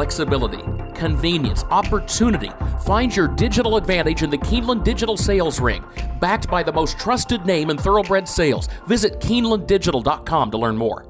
flexibility, convenience, opportunity. Find your digital advantage in the Keeneland Digital Sales Ring, backed by the most trusted name in thoroughbred sales. Visit KeenelandDigital.com to learn more.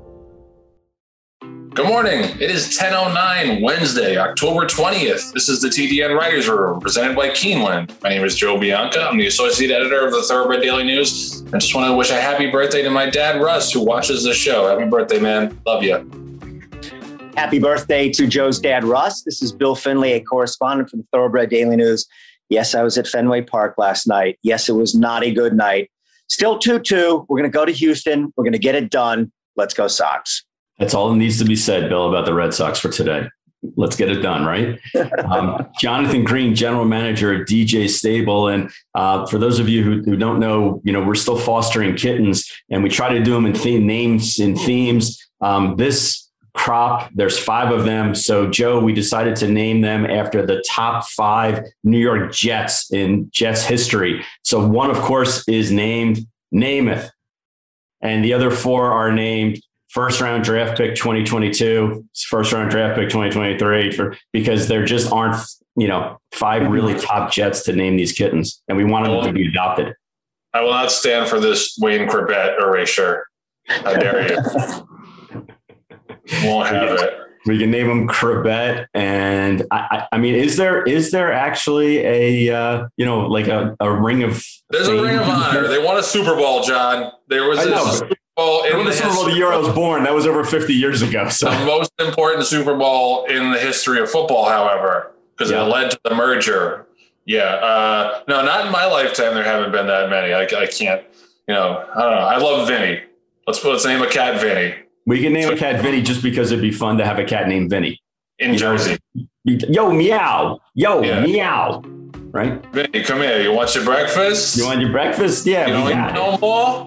Good morning. It is 10:09 Wednesday, October 20th. This is the TDN Writers Room presented by Keeneland. My name is Joe Bianca. I'm the associate editor of the Thoroughbred Daily News. I just want to wish a happy birthday to my dad, Russ, who watches the show. Happy birthday, man. Love you. Happy birthday to Joe's dad, Russ. This is Bill Finley, a correspondent for the Thoroughbred Daily News. Yes, I was at Fenway Park last night. Yes, it was not a good night. Still 2-2. We're going to go to Houston. We're going to get it done. Let's go Sox. That's all that needs to be said, Bill, about the Red Sox for today. Let's get it done, right? Jonathan Green, general manager at DJ Stable. And for those of you who don't know, we're still fostering kittens, and we try to do them in names and themes. This crop, there's 5 of them. So, Joe, we decided to name them after the top 5 New York Jets in Jets history. So one, of course, is named Namath, and the other 4 are named first round draft pick 2022, first round draft pick 2023, because there just aren't, 5 really top Jets to name these kittens, and we wanted them to be adopted. I will not stand for this Wayne Corbett erasure. How dare you? Won't have it. We can name them Corbett, and I mean, is there actually a like a ring of? There's a ring of honor. They won a Super Bowl, John. There was this Super Bowl in the Super Bowl the year I was born. That was over 50 years ago. So the most important Super Bowl in the history of football, however, because it led to the merger. Yeah, no, not in my lifetime. There haven't been that many. I can't. I don't know. I love Vinny. Let's name a cat Vinny. We can name a cat Vinny just because it'd be fun to have a cat named Vinny. In Jersey. Yo, meow. Meow. Right? Vinny, come here. You want your breakfast? You want your breakfast? Yeah, you we got no more?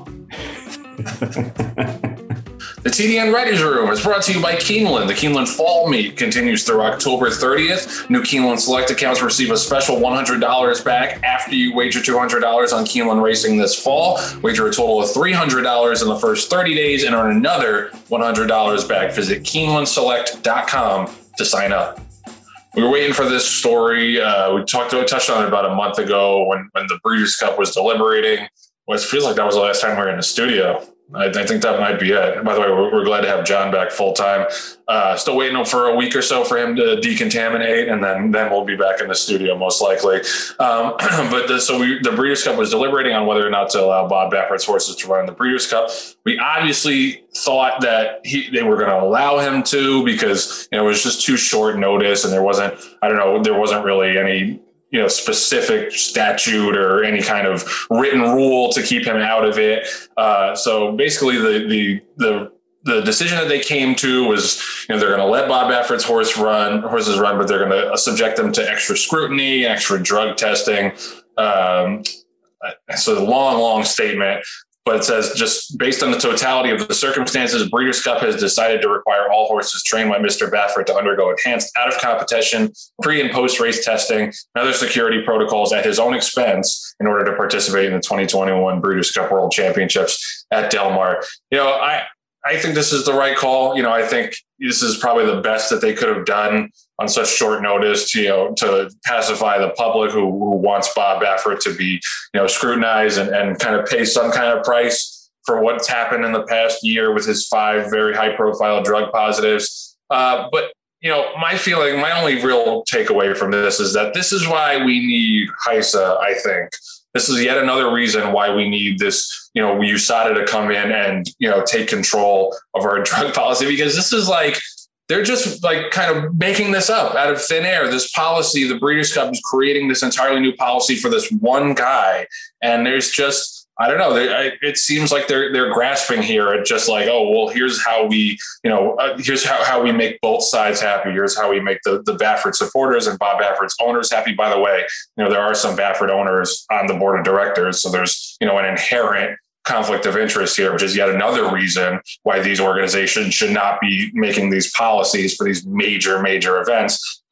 The TDN Writers Room is brought to you by Keeneland. The Keeneland Fall Meet continues through October 30th. New Keeneland Select accounts receive a special $100 back after you wager $200 on Keeneland Racing this fall. Wager a total of $300 in the first 30 days and earn another $100 back. Visit KeenelandSelect.com to sign up. We were waiting for this story. We touched on it about a month ago when the Breeders' Cup was deliberating. Well, it feels like that was the last time we were in the studio. I think that might be it. By the way, we're glad to have John back full time. Still waiting for a week or so for him to decontaminate, and then we'll be back in the studio most likely. The Breeders' Cup was deliberating on whether or not to allow Bob Baffert's horses to run in the Breeders' Cup. We obviously thought that they were going to allow him to because it was just too short notice, and there wasn't really any specific statute or any kind of written rule to keep him out of it. So basically the decision that they came to was, they're going to let Bob Baffert's horses run, but they're going to subject them to extra scrutiny, extra drug testing. So the long statement, but it says, just based on the totality of the circumstances, Breeders' Cup has decided to require all horses trained by Mr. Baffert to undergo enhanced out-of-competition, pre- and post-race testing, and other security protocols at his own expense in order to participate in the 2021 Breeders' Cup World Championships at Del Mar. I think this is the right call. I think this is probably the best that they could have done on such short notice, to pacify the public who wants Bob Baffert to be, scrutinized and kind of pay some kind of price for what's happened in the past year with his 5 very high profile drug positives. But my only real takeaway from this is that this is why we need HISA, I think. This is yet another reason why we need this, USADA to come in and, take control of our drug policy, because this is they're just kind of making this up out of thin air. This policy, the Breeders' Cup is creating this entirely new policy for this one guy. And there's just, I don't know. It seems like they're grasping here at just here's how we, here's how we make both sides happy. Here's how we make the Baffert supporters and Bob Baffert's owners happy. By the way, there are some Baffert owners on the board of directors. So there's, an inherent conflict of interest here, which is yet another reason why these organizations should not be making these policies for these major events.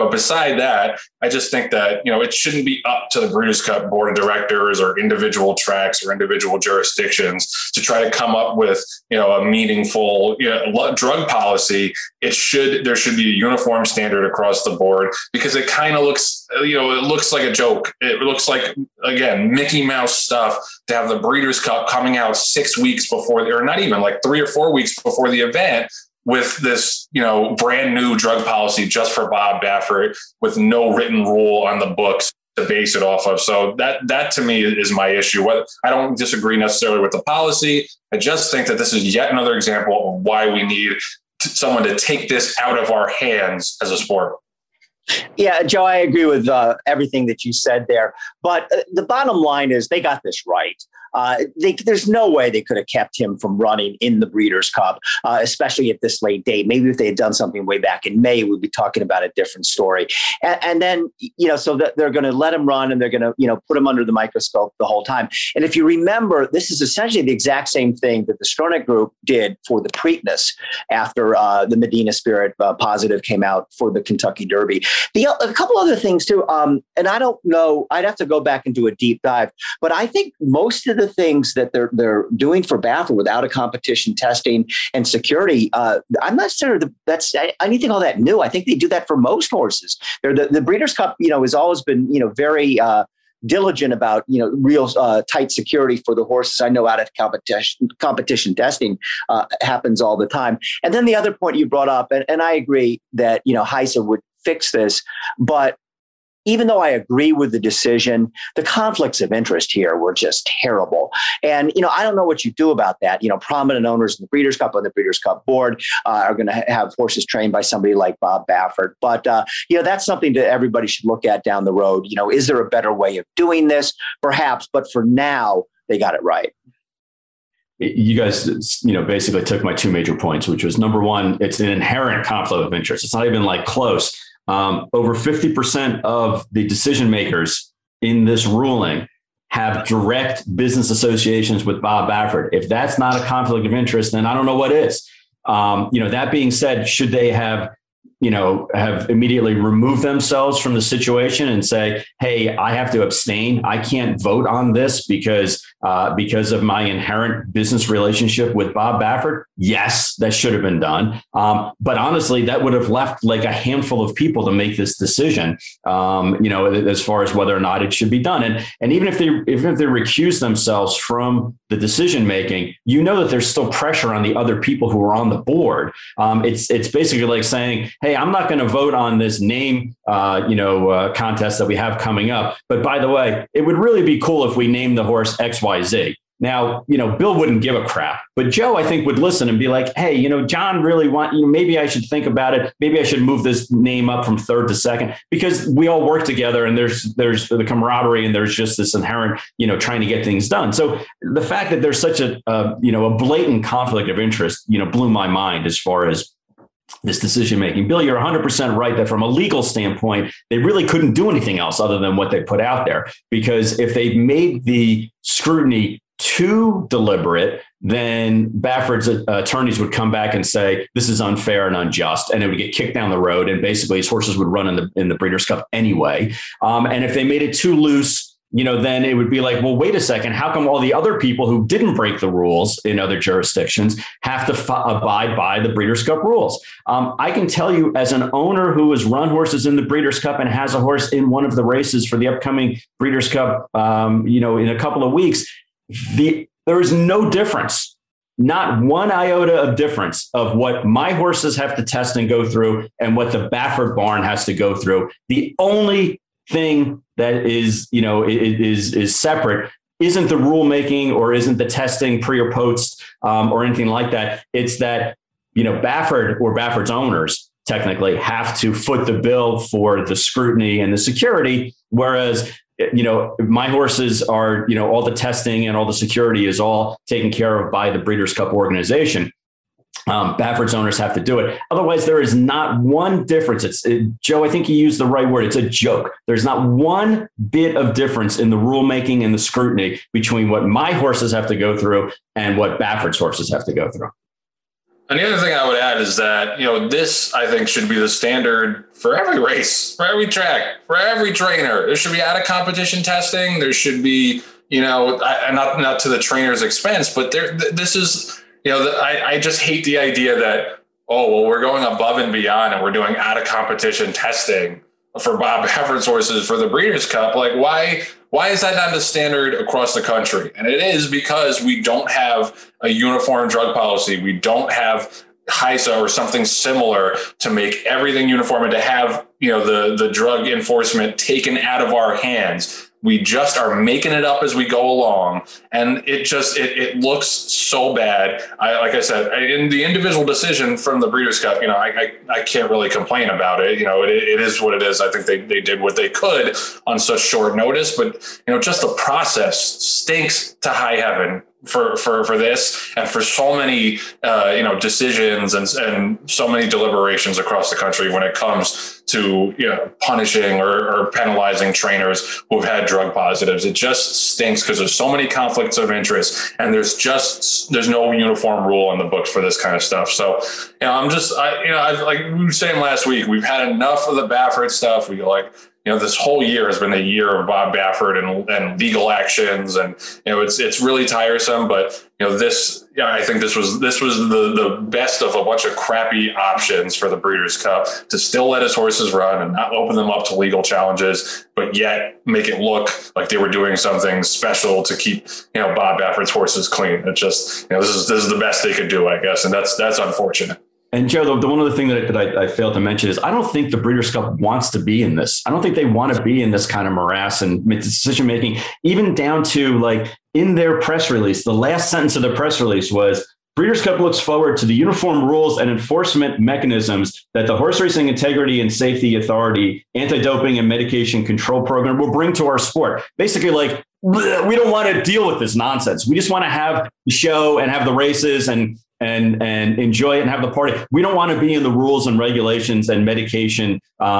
But beside that, I just think that, it shouldn't be up to the Breeders' Cup board of directors or individual tracks or individual jurisdictions to try to come up with, a meaningful drug policy. There should be a uniform standard across the board, because it kind of looks, it looks like a joke. It looks like, again, Mickey Mouse stuff to have the Breeders' Cup coming out 6 weeks before, or not even, like 3 or 4 weeks before the event, with this, brand new drug policy just for Bob Baffert with no written rule on the books to base it off of. So that to me is my issue. I don't disagree necessarily with the policy. I just think that this is yet another example of why we need someone to take this out of our hands as a sport. Yeah, Joe, I agree with everything that you said there. But the bottom line is they got this right. There's no way they could have kept him from running in the Breeders' Cup, especially at this late date. Maybe if they had done something way back in May, we'd be talking about a different story. And then, so that they're going to let him run, and they're going to, put him under the microscope the whole time. And if you remember, this is essentially the exact same thing that the Stronach Group did for the Preakness after the Medina Spirit positive came out for the Kentucky Derby. A couple other things too, and I don't know, I'd have to go back and do a deep dive, but I think most of the things that they're doing for Baffert without a competition testing and security, I'm not sure that's anything all that new. I think they do that for most horses. The Breeders' Cup, has always been, very diligent about, real tight security for the horses. I know out of competition testing happens all the time. And then the other point you brought up, and I agree that, HISA would fix this, but even though I agree with the decision, the conflicts of interest here were just terrible. And, I don't know what you do about that. Prominent owners in the Breeders' Cup on the Breeders' Cup board are going to have horses trained by somebody like Bob Baffert. But, that's something that everybody should look at down the road. Is there a better way of doing this? Perhaps. But for now, they got it right. You guys, basically took my two major points, which was number one, it's an inherent conflict of interest. It's not even like close. Over 50% of the decision makers in this ruling have direct business associations with Bob Baffert. If that's not a conflict of interest, then I don't know what is. That being said, should they have immediately removed themselves from the situation and say, hey, I have to abstain. I can't vote on this because of my inherent business relationship with Bob Baffert? Yes, that should have been done. But honestly, that would have left like a handful of people to make this decision, as far as whether or not it should be done. And even if they recuse themselves from the decision making, that there's still pressure on the other people who are on the board. It's basically like saying, hey, I'm not going to vote on this name, contest that we have coming up. But by the way, it would really be cool if we named the horse XYZ. Now, Bill wouldn't give a crap, but Joe, I think, would listen and be like, hey, John really maybe I should think about it. Maybe I should move this name up from third to second, because we all work together and there's the camaraderie and there's just this inherent, trying to get things done. So the fact that there's such a blatant conflict of interest, blew my mind as far as this decision making. Bill, you're 100% right that from a legal standpoint, they really couldn't do anything else other than what they put out there, because if they made the scrutiny too deliberate, then Baffert's attorneys would come back and say, this is unfair and unjust, and it would get kicked down the road. And basically his horses would run in the Breeders' Cup anyway. And if they made it too loose, then it would be like, well, wait a second, how come all the other people who didn't break the rules in other jurisdictions have to abide by the Breeders' Cup rules? I can tell you, as an owner who has run horses in the Breeders' Cup and has a horse in one of the races for the upcoming Breeders' Cup, in a couple of weeks, there is no difference, not one iota of difference of what my horses have to test and go through and what the Baffert barn has to go through. The only thing that is separate isn't the rulemaking or isn't the testing pre or post or anything like that. It's that, Baffert or Baffert's owners technically have to foot the bill for the scrutiny and the security. Whereas, my horses are, all the testing and all the security is all taken care of by the Breeders' Cup organization. Baffert's owners have to do it. Otherwise, there is not one difference. Joe, I think you used the right word. It's a joke. There's not one bit of difference in the rulemaking and the scrutiny between what my horses have to go through and what Baffert's horses have to go through. And the other thing I would add is that, this, I think, should be the standard for every race, for every track, for every trainer. There should be out of competition testing. There should be, not to the trainer's expense, but this is, I just hate the idea that, we're going above and beyond and we're doing out of competition testing for Bob Baffert's horses for the Breeders' Cup. Like, why is that not the standard across the country? And it is because we don't have a uniform drug policy. We don't have HISA or something similar to make everything uniform and to have, the drug enforcement taken out of our hands. We just are making it up as we go along. And it looks so bad. Like I said, in the individual decision from the Breeders' Cup, I can't really complain about it. It is what it is. I think they did what they could on such short notice, but, just the process stinks to high heaven for this and for so many, decisions and so many deliberations across the country when it comes to, punishing or penalizing trainers who've had drug positives. It just stinks because there's so many conflicts of interest and there's no uniform rule on the books for this kind of stuff. So, like we were saying last week, we've had enough of the Baffert stuff. This whole year has been the year of Bob Baffert and legal actions. And, it's really tiresome, but, I think this was the best of a bunch of crappy options for the Breeders' Cup to still let his horses run and not open them up to legal challenges, but yet make it look like they were doing something special to keep, Bob Baffert's horses clean. It just, this is the best they could do, I guess. And that's unfortunate. And Joe, the one other thing that I failed to mention is I don't think the Breeders' Cup wants to be in this. I don't think they want to be in this kind of morass and decision making, even down to like in their press release. The last sentence of the press release was Breeders' Cup looks forward to the uniform rules and enforcement mechanisms that the Horse Racing Integrity and Safety Authority Anti-Doping and Medication Control Program will bring to our sport. Basically, like, we don't want to deal with this nonsense. We just want to have the show and have the races and enjoy it and have the party. We don't want to be in the rules and regulations and medication,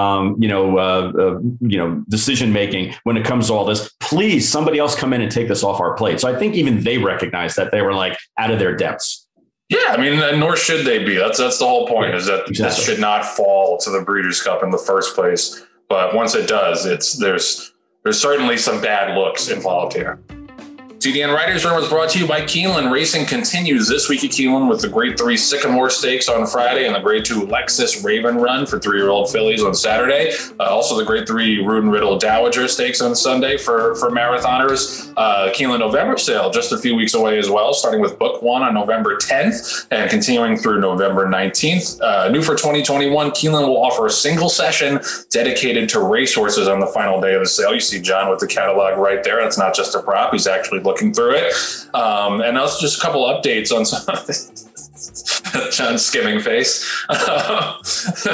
decision making when it comes to all this. Please, somebody else come in and take this off our plate. So I think even they recognized that they were like out of their depths. Yeah, I mean, nor should they be. That's the whole point, is that This should not fall to the Breeders' Cup in the first place. But once it does, there's certainly some bad looks involved here. TDN Riders Room was brought to you by Keeneland. Racing continues this week at Keeneland with the Grade 3 Sycamore Stakes on Friday and the Grade 2 Lexus Raven Run for 3-year-old fillies on Saturday. Also the Grade 3 Rudin Riddle Dowager Stakes on Sunday for marathoners. Keeneland November Sale just a few weeks away as well, starting with Book 1 on November 10th and continuing through November 19th. New for 2021, Keeneland will offer a single session dedicated to racehorses on the final day of the sale. You see John with the catalog right there. That's not just a prop. He's actually looking through it. And also just a couple updates on some of this. John's skimming face. Just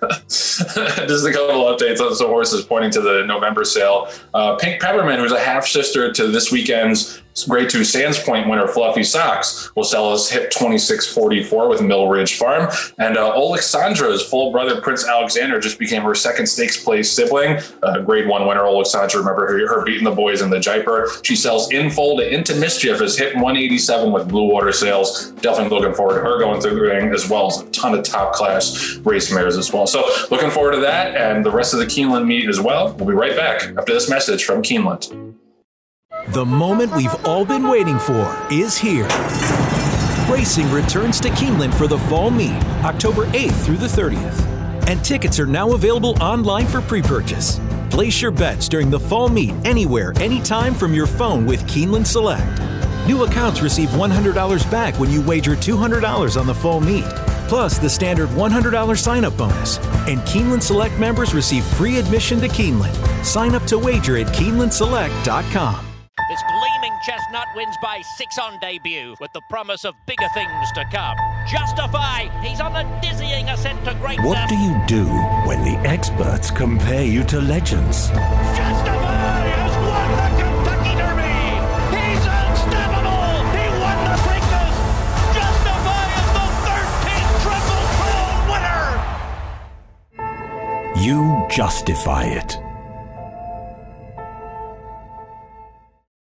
a couple updates on some horses pointing to the November sale. Pink Peppermint, who's a half sister to this weekend's Grade 2 Sands Point winner Fluffy Socks, will sell his hip 2644 with Mill Ridge Farm. And Alexandra's full brother Prince Alexander just became her second stakes place sibling. Grade 1 winner Alexandra, remember her beating the boys in the Jaipur. She sells In Full to Into Mischief as hip 187 with Blue Water Sales. Definitely looking forward to her going through the ring, as well as a ton of top class race mares as well. So looking forward to that and the rest of the Keeneland meet as well. We'll be right back after this message from Keeneland. The moment we've all been waiting for is here. Racing returns to Keeneland for the fall meet, October 8th through the 30th. And tickets are now available online for pre-purchase. Place your bets during the fall meet anywhere, anytime from your phone with Keeneland Select. New accounts receive $100 back when you wager $200 on the fall meet, plus the standard $100 sign-up bonus. And Keeneland Select members receive free admission to Keeneland. Sign up to wager at KeenelandSelect.com. This gleaming chestnut wins by 6 on debut, with the promise of bigger things to come. Justify, he's on a dizzying ascent to greatness. What do you do when the experts compare you to legends? Justify has won the Kentucky Derby. He's unstoppable. He won the Preakness. Justify is the 13th Triple Crown winner. You justify it.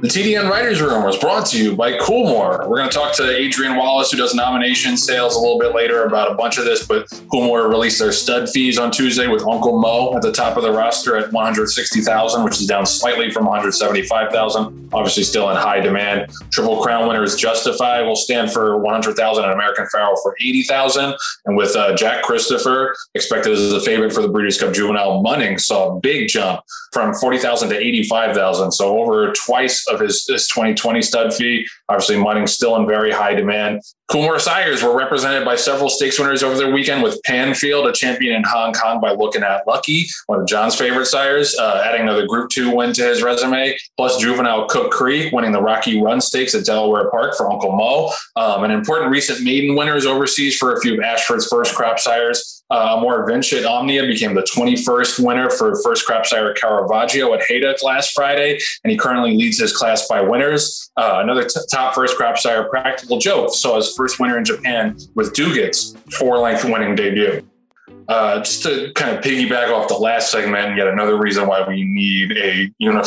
The TDN Writers Room was brought to you by Coolmore. We're going to talk to Adrian Wallace, who does nomination sales, a little bit later about a bunch of this, but Coolmore released their stud fees on Tuesday with Uncle Mo at the top of the roster at $160,000, which is down slightly from $175,000. Obviously still in high demand. Triple Crown winners Justify will stand for $100,000 and American Pharoah for $80,000. And with Jack Christopher expected as the favorite for the Breeders' Cup Juvenile, Munning saw a big jump from $40,000 to $85,000. So over twice of his 2020 stud fee. Obviously, Munning still in very high demand. Coolmore sires were represented by several stakes winners over their weekend, with Panfield, a champion in Hong Kong by Looking at Lucky, one of John's favorite sires, adding another Group 2 win to his resume, plus Juvenile Cook Creek winning the Rocky Run Stakes at Delaware Park for Uncle Mo. An important recent maiden winners overseas for a few of Ashford's first crop sires. More Vincent Omnia became the 21st winner for first crop sire Caravaggio at Haydock last Friday, and he currently leads his class by winners. Another top first crop sire, Practical Joke, saw his first winner in Japan with Dugit's 4-length winning debut. Just to kind of piggyback off the last segment, yet another reason why we need a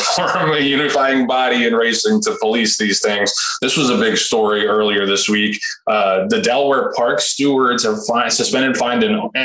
unifying body in racing to police these things. This was a big story earlier this week. The Delaware Park stewards have suspended, fined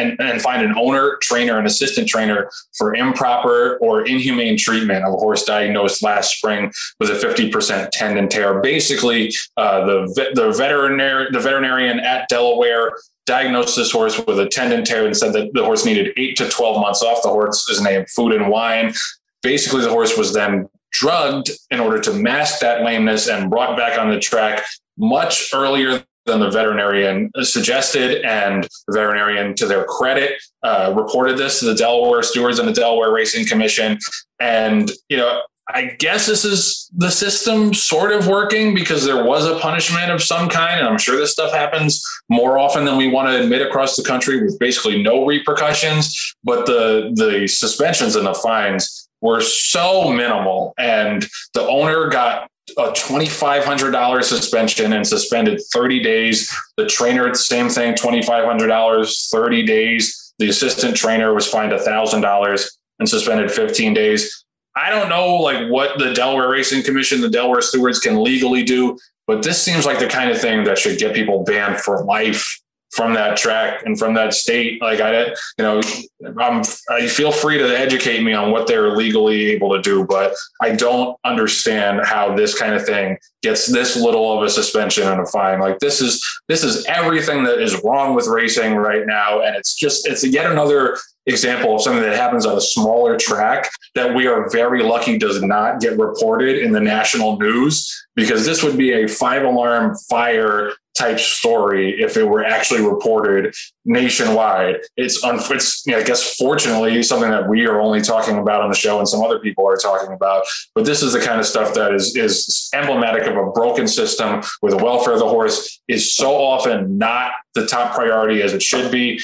an owner, trainer, and assistant trainer for improper or inhumane treatment of a horse diagnosed last spring with a 50% tendon tear. Basically, the veterinarian at Delaware diagnosed this horse with a tendon tear and said that the horse needed 8 to 12 months off. The horse is named Food and Wine. Basically, the horse was then drugged in order to mask that lameness and brought back on the track much earlier than the veterinarian suggested. And the veterinarian, to their credit, reported this to the Delaware stewards and the Delaware Racing Commission. And, I guess this is the system sort of working because there was a punishment of some kind. And I'm sure this stuff happens more often than we want to admit across the country with basically no repercussions. But the suspensions and the fines were so minimal. And the owner got a $2,500 suspension and suspended 30 days. The trainer, same thing, $2,500, 30 days. The assistant trainer was fined $1,000 and suspended 15 days. I don't know what the Delaware Racing Commission, the Delaware stewards can legally do, but this seems like the kind of thing that should get people banned for life from that track and from that state. I feel free to educate me on what they're legally able to do, but I don't understand how this kind of thing gets this little of a suspension and a fine. This is everything that is wrong with racing right now. And it's yet another example of something that happens on a smaller track that we are very lucky does not get reported in the national news, because this would be a 5-alarm fire type story if it were actually reported nationwide. It's I guess fortunately something that we are only talking about on the show and some other people are talking about. But this is the kind of stuff that is emblematic of a broken system where the welfare of the horse is so often not the top priority as it should be.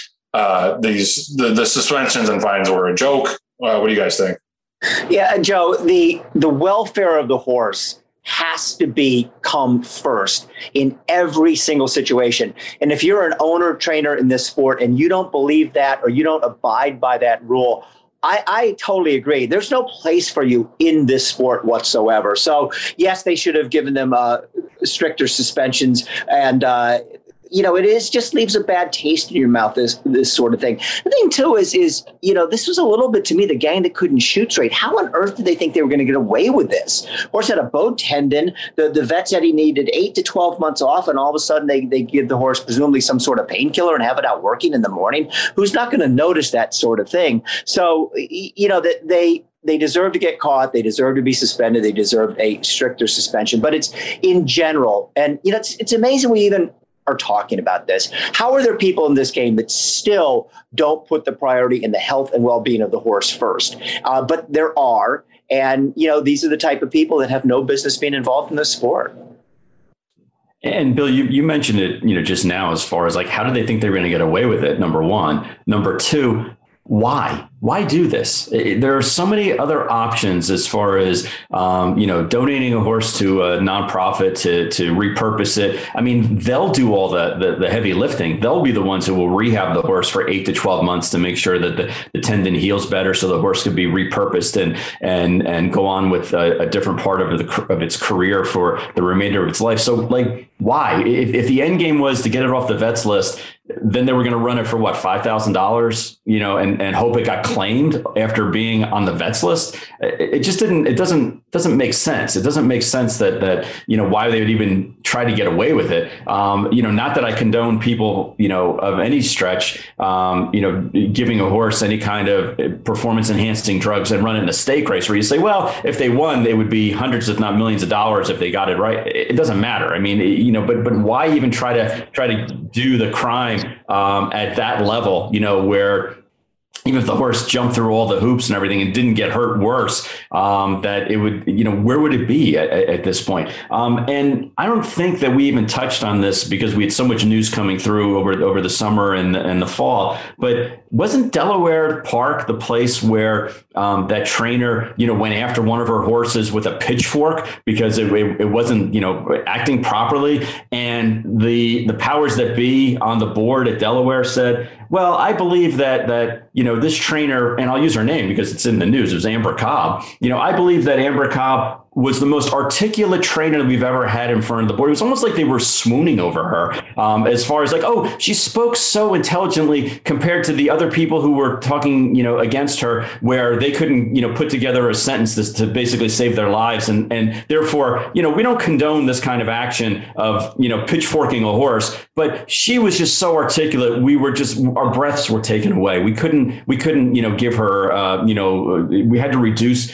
The suspensions and fines were a joke. What do you guys think? Yeah, Joe, the welfare of the horse has to come first in every single situation. And if you're an owner trainer in this sport and you don't believe that or you don't abide by that rule, I totally agree. There's no place for you in this sport whatsoever. So yes, they should have given them stricter suspensions, and it just leaves a bad taste in your mouth, this sort of thing. The thing, too, is this was a little bit, to me, the gang that couldn't shoot straight. How on earth did they think they were going to get away with this? Horse had a bowed tendon. The vet said he needed 8 to 12 months off, and all of a sudden they give the horse presumably some sort of painkiller and have it out working in the morning. Who's not going to notice that sort of thing? So, that they deserve to get caught. They deserve to be suspended. They deserve a stricter suspension. But it's in general. And, it's amazing we even are talking about this. How are there people in this game that still don't put the priority in the health and well-being of the horse first? But there are. And, these are the type of people that have no business being involved in this sport. And Bill, you mentioned it, just now, as far as how do they think they're going to get away with it? Number one. Number two, Why do this? There are so many other options as far as, donating a horse to a nonprofit to repurpose it. I mean, they'll do all the heavy lifting. They'll be the ones who will rehab the horse for 8 to 12 months to make sure that the tendon heals better so the horse could be repurposed and go on with a different part of its career for the remainder of its life. So like, why? If the end game was to get it off the vets list, then they were going to run it for what, $5,000, and hope it got claimed after being on the vets list. It just didn't. It doesn't make sense. It doesn't make sense that why they would even try to get away with it. Not that I condone people of any stretch, giving a horse any kind of performance enhancing drugs and running a stake race where you say, well, if they won, they would be hundreds, if not millions of dollars if they got it right. It doesn't matter. I mean, but why even try to do the crime at that level, where even if the horse jumped through all the hoops and everything and didn't get hurt worse, that it would, where would it be at this point? And I don't think that we even touched on this because we had so much news coming through over the summer and the fall. But wasn't Delaware Park the place where that trainer, went after one of her horses with a pitchfork because it wasn't, acting properly? And the powers that be on the board at Delaware said, well, I believe that this trainer, and I'll use her name because it's in the news, it was Amber Cobb. I believe that Amber Cobb was the most articulate trainer that we've ever had in front of the board. It was almost like they were swooning over her, as far as like, oh, she spoke so intelligently compared to the other people who were talking, against her, where they couldn't, put together a sentence to basically save their lives. And therefore, we don't condone this kind of action of, pitchforking a horse, but she was just so articulate. Our breaths were taken away. We couldn't, give her, we had to reduce,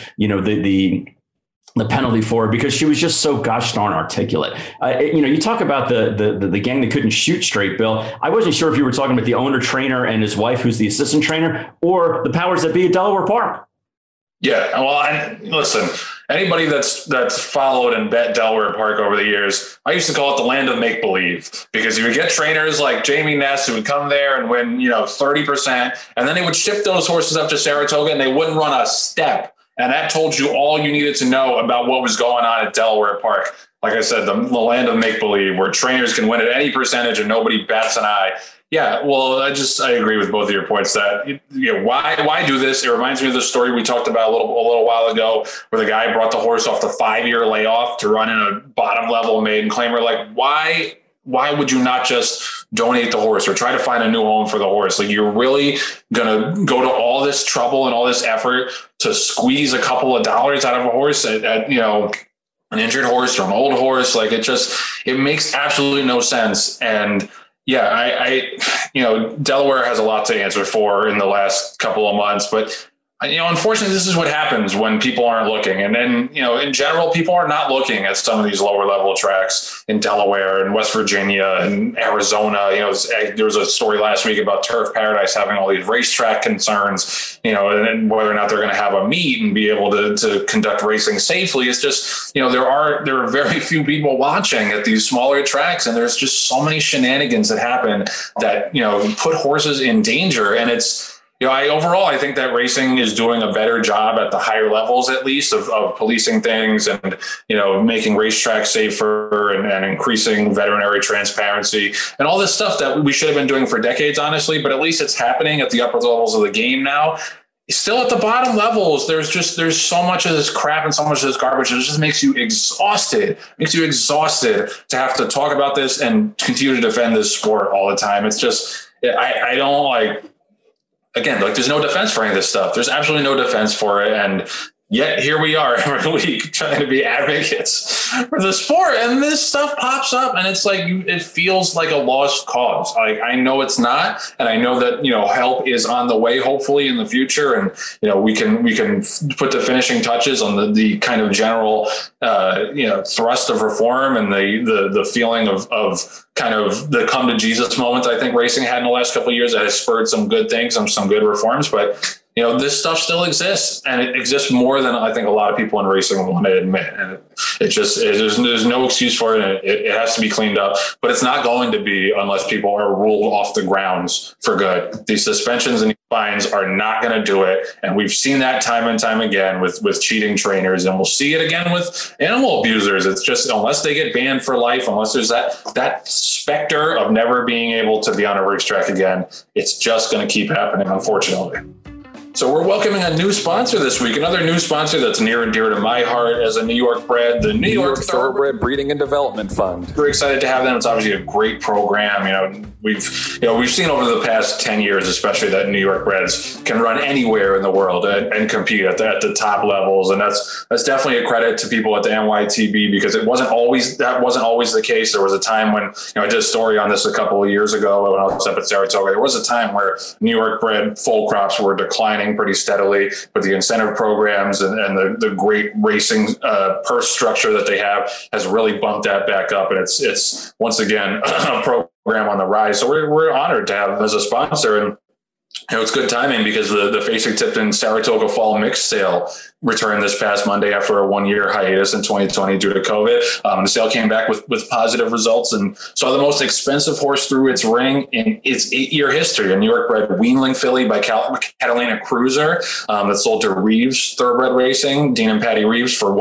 the penalty for her because she was just so gosh darn articulate. You talk about the gang that couldn't shoot straight, Bill. I wasn't sure if you were talking about the owner trainer and his wife, who's the assistant trainer, or the powers that be at Delaware Park. Yeah, well, listen, anybody that's followed and bet Delaware Park over the years, I used to call it the land of make-believe, because you would get trainers like Jamie Ness who would come there and win, 30%, and then they would ship those horses up to Saratoga and they wouldn't run a step. And that told you all you needed to know about what was going on at Delaware Park. Like I said, the land of make-believe, where trainers can win at any percentage and nobody bats an eye. Yeah, well, I agree with both of your points that, why do this? It reminds me of the story we talked about a little while ago, where the guy brought the horse off the 5-year layoff to run in a bottom level maiden claimer. Like, why would you not just donate the horse or try to find a new home for the horse? Like, you're really going to go to all this trouble and all this effort to squeeze a couple of dollars out of a horse at an injured horse or an old horse? Like, it makes absolutely no sense. And yeah, Delaware has a lot to answer for in the last couple of months, but unfortunately, this is what happens when people aren't looking. And then, in general, people are not looking at some of these lower level tracks in Delaware and West Virginia and Arizona. There was a story last week about Turf Paradise having all these racetrack concerns, and whether or not they're going to have a meet and be able to conduct racing safely. It's just, there are very few people watching at these smaller tracks, and there's just so many shenanigans that happen that, put horses in danger. And it's, I think that racing is doing a better job at the higher levels, at least, of policing things and, making racetracks safer and increasing veterinary transparency and all this stuff that we should have been doing for decades, honestly. But at least it's happening at the upper levels of the game now. Still at the bottom levels, there's so much of this crap and so much of this garbage. It just makes you exhausted. To have to talk about this and continue to defend this sport all the time. It's just, I don't like. Again, there's no defense for any of this stuff. There's absolutely no defense for it. And yet here we are every week trying to be advocates for the sport. And this stuff pops up and it's like, it feels like a lost cause. Like, I know it's not. And I know that, help is on the way, hopefully in the future. And, we can put the finishing touches on the kind of general, thrust of reform and the feeling of kind of the come to Jesus moment I think racing had in the last couple of years that has spurred some good things and some good reforms. But, this stuff still exists, and it exists more than I think a lot of people in racing want to admit. And There's no excuse for it. It has to be cleaned up, but it's not going to be unless people are ruled off the grounds for good. These suspensions and fines are not going to do it. And we've seen that time and time again with cheating trainers, and we'll see it again with animal abusers. It's just, unless they get banned for life, unless there's that specter of never being able to be on a racetrack again, it's just going to keep happening, unfortunately. So we're welcoming a new sponsor this week, another new sponsor that's near and dear to my heart as a New York bred, the New York Thoroughbred Breeding and Development Fund. We're excited to have them. It's obviously a great program. We've seen over the past 10 years, especially, that New York breds can run anywhere in the world and compete at the top levels. And that's definitely a credit to people at the NYTB, because that wasn't always the case. There was a time when, I did a story on this a couple of years ago when I was up at Saratoga. There was a time where New York bred foal crops were declining pretty steadily, but the incentive programs and the great racing purse structure that they have has really bumped that back up. And it's once again a program on the rise. So we're honored to have them as a sponsor. And it's good timing, because the Fasig-Tipton Saratoga Fall Mixed Sale returned this past Monday after a 1-year hiatus in 2020 due to COVID. The sale came back with positive results and saw the most expensive horse through its ring in its 8-year history, a New York bred Weanling filly by Catalina Cruiser that sold to Reeves Thoroughbred Racing, Dean and Patty Reeves, for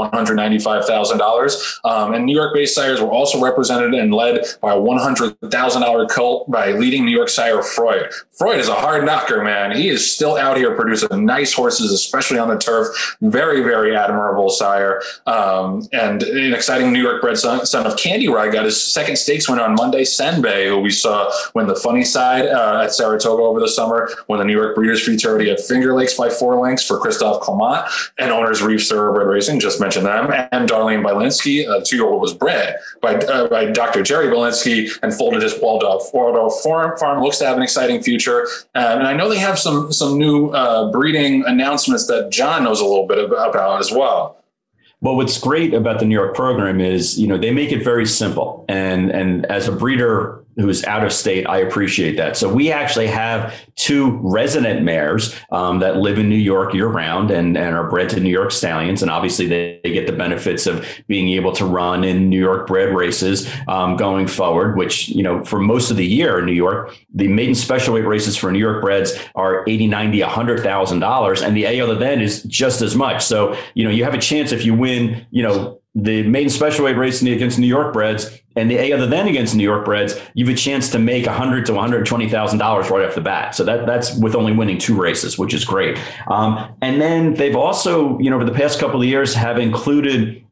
$195,000. And New York-based sires were also represented and led by a $100,000 colt by leading New York sire Freud. Freud is a hard knocker, man. He is still out here producing nice horses, especially on the turf. Very, very admirable sire. And an exciting New York bred son of Candy Ride got his second stakes win on Monday. Senbei, who we saw win the Funny Side at Saratoga over the summer, when the New York Breeders' Futurity at Finger Lakes by 4 lengths for Christophe Clement, and owners Reeves Thoroughbred Racing, just mentioned them, and Darlene Bielinski, a 2-year-old, was bred by Dr. Jerry Bielinski and folded his Waldorf farm. Looks to have an exciting future. And I know they have some new breeding announcements that John knows a little bit about as well. Well, what's great about the New York program is, they make it very simple. And as a breeder who's out of state, I appreciate that. So we actually have 2 resident mares that live in New York year round and are bred to New York stallions. And obviously they get the benefits of being able to run in New York bred races going forward, which, for most of the year in New York, the maiden special weight races for New York breds are $80,000, $90,000, $100,000. And the A other than is just as much. So, you have a chance if you win, the maiden special weight race against New York breds and the A other than against New York breds, you have a chance to make $100,000 to $120,000 right off the bat. So that's with only winning 2 races, which is great. And then they've also, over the past couple of years, have included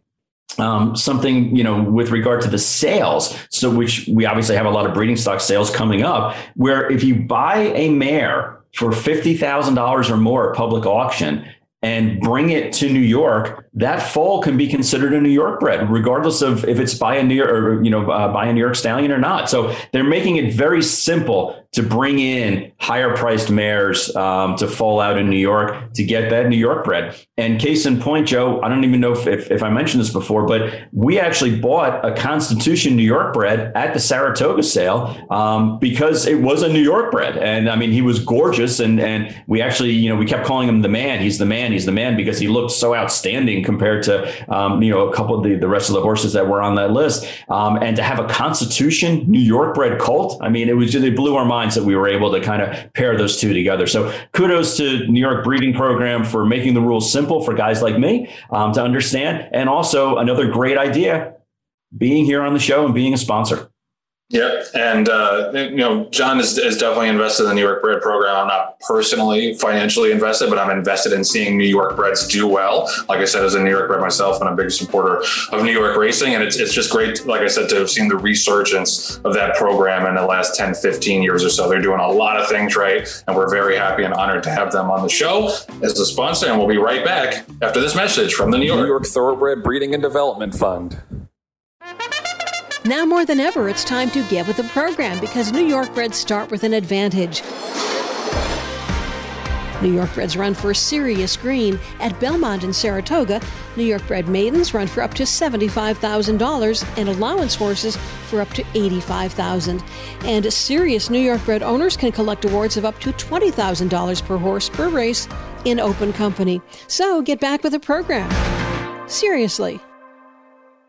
something, with regard to the sales. So which we obviously have a lot of breeding stock sales coming up, where if you buy a mare for $50,000 or more at public auction and bring it to New York, that foal can be considered a New York bred, regardless of if it's by a New York or, by a New York stallion or not. So they're making it very simple to bring in higher priced mares to foal out in New York to get that New York bred. And case in point, Joe, I don't even know if I mentioned this before, but we actually bought a Constitution New York bred at the Saratoga sale because it was a New York bred. And I mean, he was gorgeous. And we actually, we kept calling him the man. He's the man because he looked so outstanding compared to, a couple of the rest of the horses that were on that list. And to have a Constitution New York bred colt, I mean, it blew our minds that we were able to kind of pair those 2 together. So kudos to New York Breeding Program for making the rules simple for guys like me to understand. And also another great idea, being here on the show and being a sponsor. Yep. And, John is definitely invested in the New York bred program. I'm not personally financially invested, but I'm invested in seeing New York breds do well. Like I said, as a New York bred myself, I'm a big supporter of New York racing. And it's just great, like I said, to have seen the resurgence of that program in the last 10, 15 years or so. They're doing a lot of things right. And we're very happy and honored to have them on the show as a sponsor. And we'll be right back after this message from the New York Thoroughbred Breeding and Development Fund. Now more than ever, it's time to get with the program because New York breds start with an advantage. New York breds run for serious green at Belmont and Saratoga. New York bred maidens run for up to $75,000 and allowance horses for up to $85,000. And serious New York bred owners can collect awards of up to $20,000 per horse per race in open company. So get back with the program. Seriously.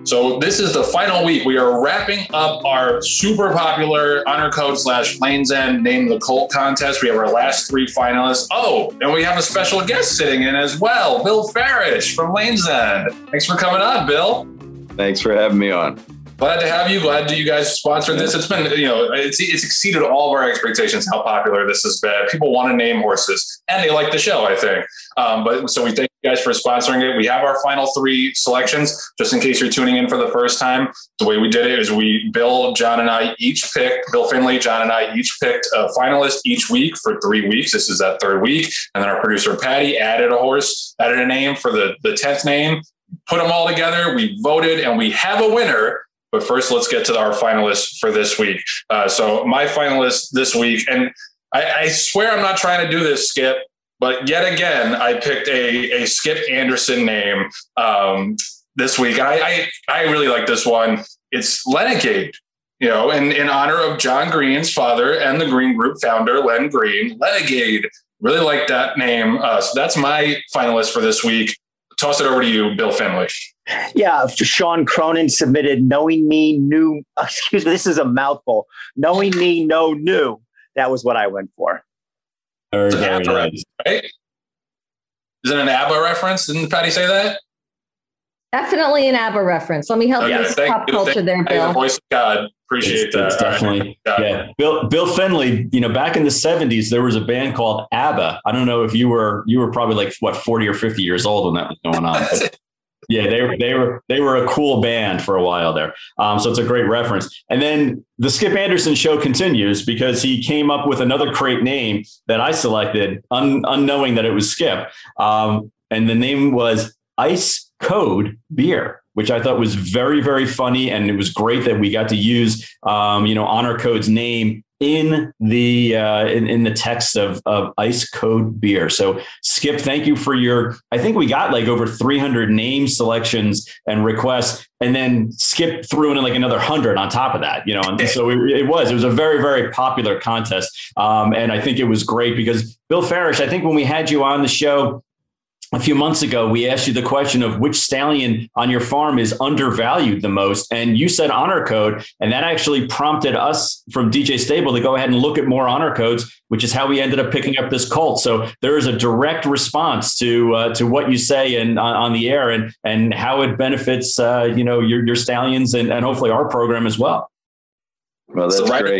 So this is the final week. We are wrapping up our super popular Honor Code / Lane's End Name the Colt contest. We have our last 3 finalists. Oh, and we have a special guest sitting in as well, Bill Farish from Lane's End. Thanks for coming on, Bill. Thanks for having me on. Glad to have you. Glad that you guys sponsored this. It's been, it's exceeded all of our expectations how popular this has been. People want to name horses and they like the show, I think. So we thank you guys for sponsoring it. We have our final 3 selections, just in case you're tuning in for the first time. The way we did it is Bill, John, and I each picked, Bill Finley, John, and I each picked a finalist each week for 3 weeks. This is that 3rd week. And then our producer, Patty, added a name for the 10th name, put them all together. We voted and we have a winner. But first, let's get to our finalists for this week. So my finalists this week, and I swear I'm not trying to do this, Skip, but yet again, I picked a Skip Anderson name this week. I really like this one. It's Lenegade, in honor of John Green's father and the Green Group founder, Len Green. Lenegade, really like that name. So that's my finalist for this week. Toss it over to you, Bill Finley. Yeah, Sean Cronin submitted Knowing Me New. Excuse me, this is a mouthful. Knowing Me No New. That was what I went for. It's an ABBA reference, right? Is it an ABBA reference? Didn't Patty say that? Definitely an ABBA reference. Let me help you with pop culture there, Bill. The voice of God. Appreciate that. It's definitely, yeah. Bill Finley, back in the 70s, there was a band called ABBA. I don't know if you were probably like, 40 or 50 years old when that was going on. But yeah, they were a cool band for a while there. So it's a great reference. And then the Skip Anderson show continues because he came up with another great name that I selected, unknowing that it was Skip. And the name was Ice Code Beer, which I thought was very, very funny. And it was great that we got to use, Honor Code's name in the in the text of Ice Code Beer. So Skip, thank you for I think we got like over 300 name selections and requests, and then Skip threw in like another 100 on top of that, and so it was a very, very popular contest. And I think it was great because Bill Farish, I think when we had you on the show a few months ago, we asked you the question of which stallion on your farm is undervalued the most. And you said Honor Code. And that actually prompted us from DJ Stable to go ahead and look at more Honor Codes, which is how we ended up picking up this colt. So there is a direct response to what you say and on the air and how it benefits, your stallions and hopefully our program as well. Well, that's great.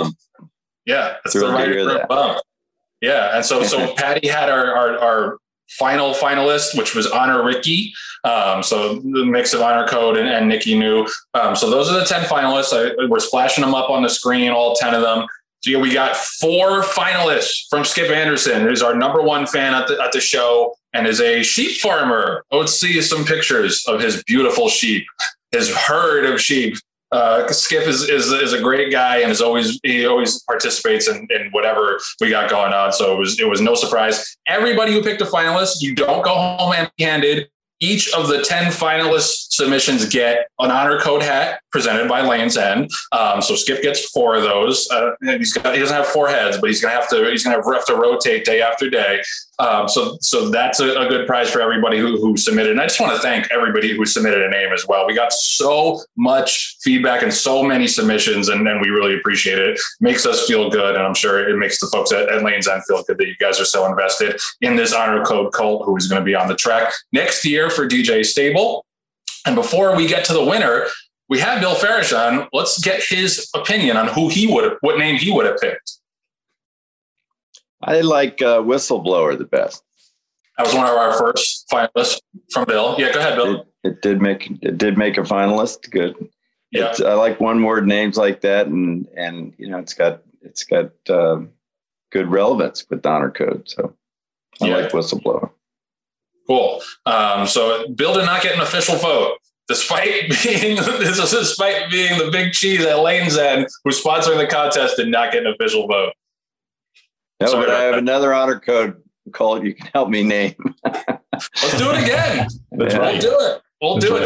Yeah, that's the right bump. Yeah. And so Patty had our final finalist, which was Honor Ricky. So the mix of Honor Code and Nikki New. So those are the 10 finalists. We're splashing them up on the screen, all 10 of them. So we got 4 finalists from Skip Anderson, who's our #1 fan at the show and is a sheep farmer. Let's see some pictures of his beautiful sheep, his herd of sheep. Skip is a great guy and he always participates in whatever we got going on. So it was no surprise. Everybody who picked a finalist, you don't go home empty-handed. Each of the 10 finalist submissions get an Honor Code hat presented by Lane's End. So Skip gets 4 of those. He doesn't have 4 heads, but he's gonna have to rotate day after day. So that's a good prize for everybody who submitted. And I just want to thank everybody who submitted a name as well. We got so much feedback and so many submissions, and we really appreciate it. It makes us feel good, and I'm sure it makes the folks at Lane's End feel good that you guys are so invested in this Honor Code colt who is going to be on the track next year for DJ Stable. And before we get to the winner, we have Bill Farish on. Let's get his opinion on what name he would have picked. I like Whistleblower the best. That was one of our first finalists from Bill. Yeah, go ahead, Bill. It did make a finalist. Good. Yeah, I like one-word names like that, and it's got good relevance with Honor Code. So I like Whistleblower. Cool. So Bill did not get an official vote, despite being the big cheese at Lane's End, who's sponsoring the contest, did not get an official vote. No, but I have another Honor Code call you can help me name. Let's do it again. That's right. We'll do it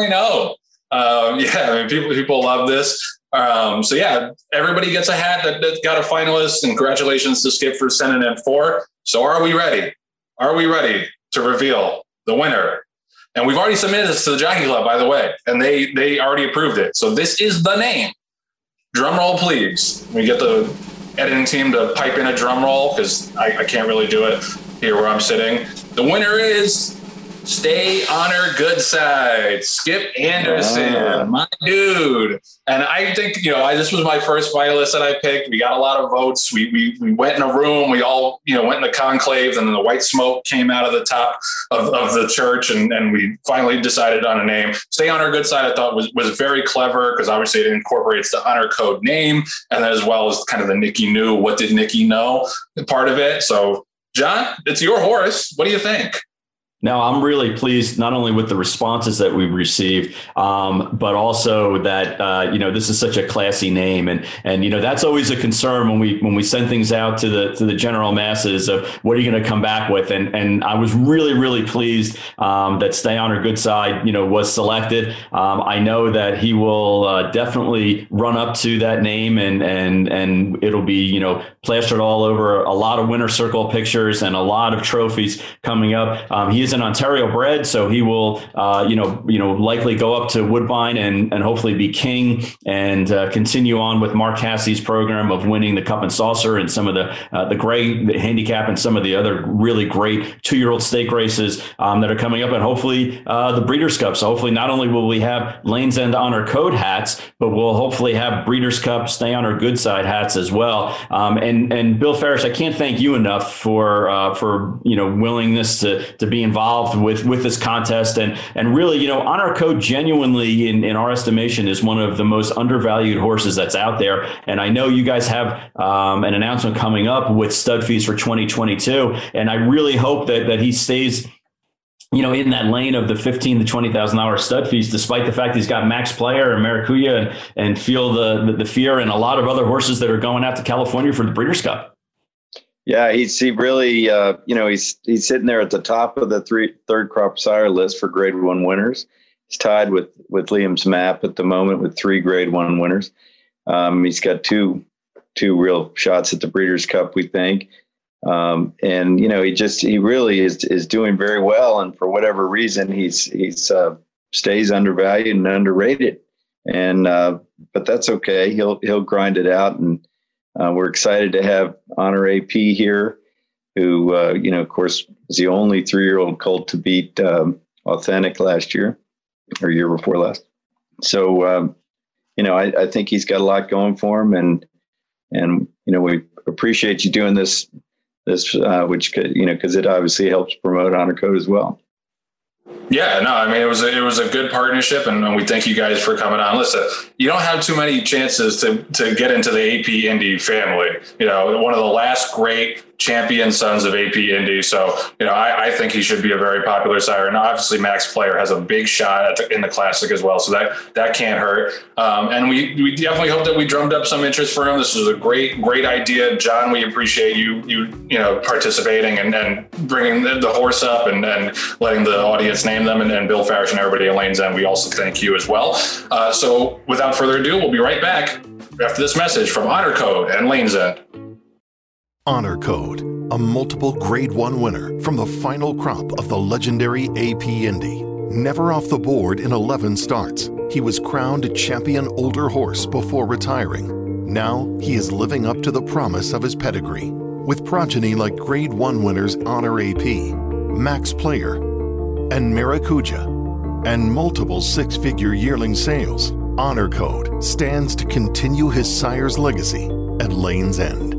2.0. People love this. So yeah, everybody gets a hat that got a finalist, and congratulations to Skip for sending in 4. So are we ready? Are we ready to reveal the winner And we've already submitted this to the Jockey Club, by the way, and they already approved it. So this is the name. Drum roll, please. We get the editing team to pipe in a drum roll because I can't really do it here where I'm sitting. The winner is Stay Honor Good Side, Skip Anderson, my dude. And I think, this was my first finalist that I picked. We got a lot of votes. We went in a room. We all, went in the conclave, and then the white smoke came out of the top of the church, and we finally decided on a name. Stay Honor Good Side, I thought was very clever because obviously it incorporates the honor code name, and then as well as kind of the Nikki knew, what did Nikki know part of it. So, John, it's your horse. What do you think? No, I'm really pleased not only with the responses that we've received, but also that this is such a classy name, and that's always a concern when we send things out to the general masses of what are you going to come back with, and I was really pleased that Stay Honor Good Side was selected. I know that he will definitely run up to that name, and it'll be plastered all over a lot of winner's circle pictures and a lot of trophies coming up. He is an Ontario bred, so he will, likely go up to Woodbine and hopefully be king and continue on with Mark Cassie's program of winning the Cup and Saucer and some of the great handicap and some of the other really great 2-year-old stake races that are coming up, and hopefully the Breeders' Cup. So hopefully not only will we have Lane's End Honor Code hats, but we'll hopefully have Breeders' Cup Stay Honor Good Side hats as well. And Bill Farish, I can't thank you enough for willingness to be involved with this contest, and really, Honor Code genuinely in our estimation is one of the most undervalued horses that's out there. And I know you guys have an announcement coming up with stud fees for 2022, and I really hope that he stays in that lane of the $15,000 to $20,000 stud fees, despite the fact he's got Max Player and Maracuja and Feel the Fear and a lot of other horses that are going out to California for the Breeders' Cup. Yeah, he really, he's sitting there at the top of the third crop sire list for Grade 1 winners. He's tied with Liam's Map at the moment with 3 Grade 1 winners. He's got two real shots at the Breeders' Cup, we think. And he really is doing very well. And for whatever reason, he's stays undervalued and underrated. And but that's okay. He'll grind it out, and we're excited to have Honor AP here, who of course was the only 3-year-old colt to beat Authentic last year or year before last. So I think he's got a lot going for him, and we appreciate you doing this, which because it obviously helps promote Honor Code as well. Yeah, no, I mean, it was a good partnership, and we thank you guys for coming on. Listen, you don't have too many chances to get into the AP Indy family. One of the last great champion sons of AP Indy. So, I think he should be a very popular sire. And obviously Max Player has a big shot in the Classic as well. So that can't hurt. And we definitely hope that we drummed up some interest for him. This was a great idea. John, we appreciate you participating and bringing the horse up and letting the audience name them, and Bill Farish and everybody at Lane's End. We also thank you as well. So without further ado, we'll be right back after this message from Honor Code and Lane's End. Honor Code, a multiple Grade 1 winner from the final crop of the legendary AP Indy. Never off the board in 11 starts, he was crowned champion older horse before retiring. Now he is living up to the promise of his pedigree. With progeny like Grade 1 winners Honor AP, Max Player, and Maracuja, and multiple 6-figure yearling sales, Honor Code stands to continue his sire's legacy at Lane's End.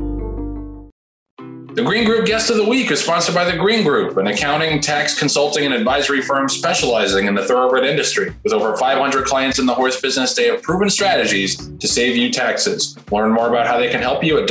The Green Group Guest of the Week is sponsored by The Green Group, an accounting, tax, consulting, and advisory firm specializing in the thoroughbred industry. With over 500 clients in the horse business, they have proven strategies to save you taxes. Learn more about how they can help you at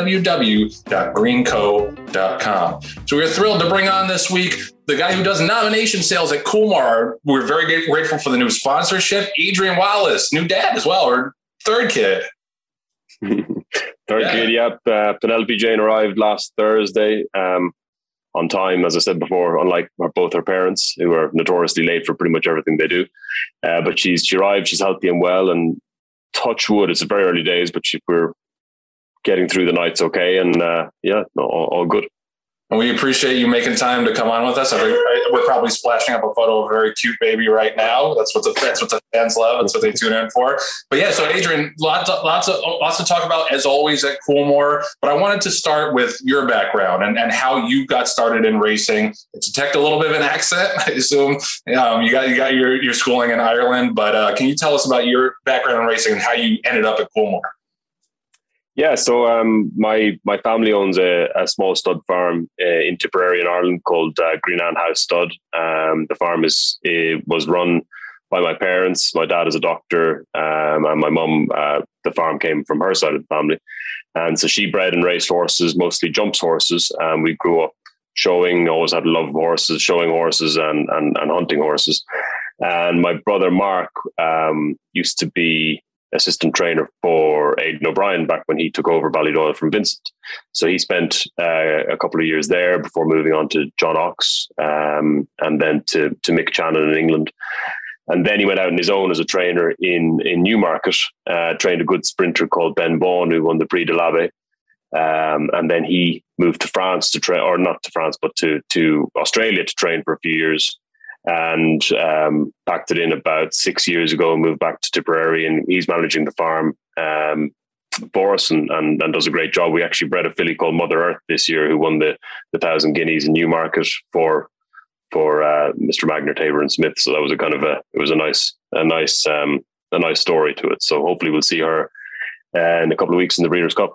www.greenco.com. So we're thrilled to bring on this week the guy who does nomination sales at Coolmar. We're very grateful for the new sponsorship. Adrian Wallace, new dad as well, or third kid. Third kid, yep. Penelope Jane arrived last Thursday on time, as I said before, unlike both her parents, who are notoriously late for pretty much everything they do. But she arrived, she's healthy and well, and touch wood, it's very early days, but we're getting through the nights okay, and all good. And we appreciate you making time to come on with us. We're probably splashing up a photo of a very cute baby right now. That's what the fans love. That's what they tune in for. But yeah, so Adrian, lots to talk about as always at Coolmore. But I wanted to start with your background and how you got started in racing. I detect a little bit of an accent. I assume you got your schooling in Ireland. But can you tell us about your background in racing and how you ended up at Coolmore? Yeah, so my family owns a small stud farm in Tipperary in Ireland called Greenan House Stud. The farm was run by my parents. My dad is a doctor, and my mum, the farm came from her side of the family. And so she bred and raced horses, mostly jumps horses. We grew up showing, always had a love of horses, showing horses and hunting horses. And my brother Mark used to be assistant trainer for Aidan O'Brien back when he took over Ballydoyle from Vincent. So he spent a couple of years there before moving on to John Ox and then to Mick Channon in England. And then he went out on his own as a trainer in Newmarket, trained a good sprinter called Ben Vaughan, who won the Prix de l'Abbé. And then he moved to France to train, or not to France, but to Australia to train for a few years. And packed it in about 6 years ago and moved back to Tipperary, and he's managing the farm for us and does a great job. We actually bred a filly called Mother Earth this year who won the 1,000 guineas in Newmarket for Mr. Magner, Tabor and Smith. So that was a nice story to it. So hopefully we'll see her in a couple of weeks in the Breeders' Cup.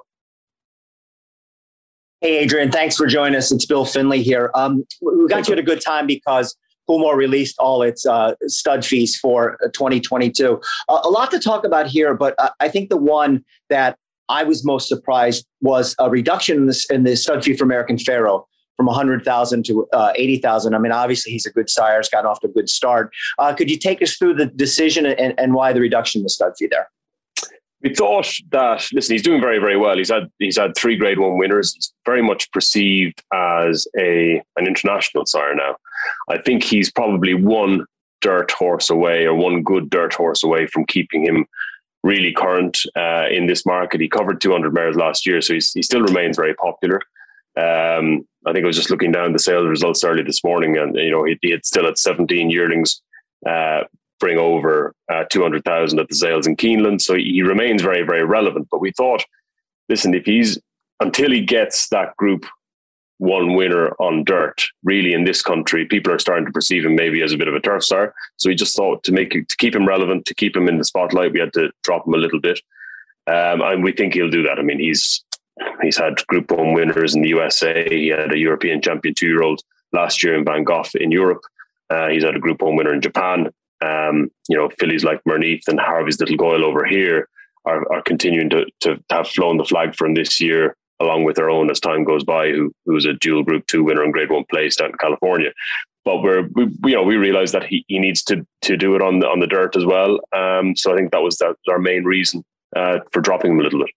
Hey, Adrian, thanks for joining us. It's Bill Finley here. We got you at a good time because Coolmore released all its stud fees for 2022. A lot to talk about here, but I think the one that I was most surprised was a reduction in the stud fee for American Pharoah from 100,000 to 80,000. I mean, obviously he's a good sire, has gotten off to a good start. Could you take us through the decision and why the reduction in the stud fee there? We thought that, listen, he's doing very, very well. He's had 3 Grade 1 winners. He's very much perceived as an international sire now. I think he's probably one dirt horse away, or one good dirt horse away from keeping him really current in this market. He covered 200 mares last year, so he still remains very popular. I think I was just looking down the sales results early this morning, and he had still had 17 yearlings bring over 200,000 at the sales in Keeneland. So he remains very, very relevant. But we thought, listen, until he gets that Group 1 winner on dirt, really in this country, people are starting to perceive him maybe as a bit of a turf star. So we just thought to keep him relevant, to keep him in the spotlight, we had to drop him a little bit. And we think he'll do that. I mean, he's had Group 1 winners in the USA. He had a European champion 2-year-old last year in Van Gogh in Europe. He's had a Group 1 winner in Japan. Fillies like Merneath and Harvey's Little Goyle over here are continuing to have flown the flag for him this year, along with their own as time goes by, who's a dual Group 2 winner and Grade 1 place down in California. But we realized that he needs to do it on the dirt as well. So I think that was our main reason for dropping him a little bit.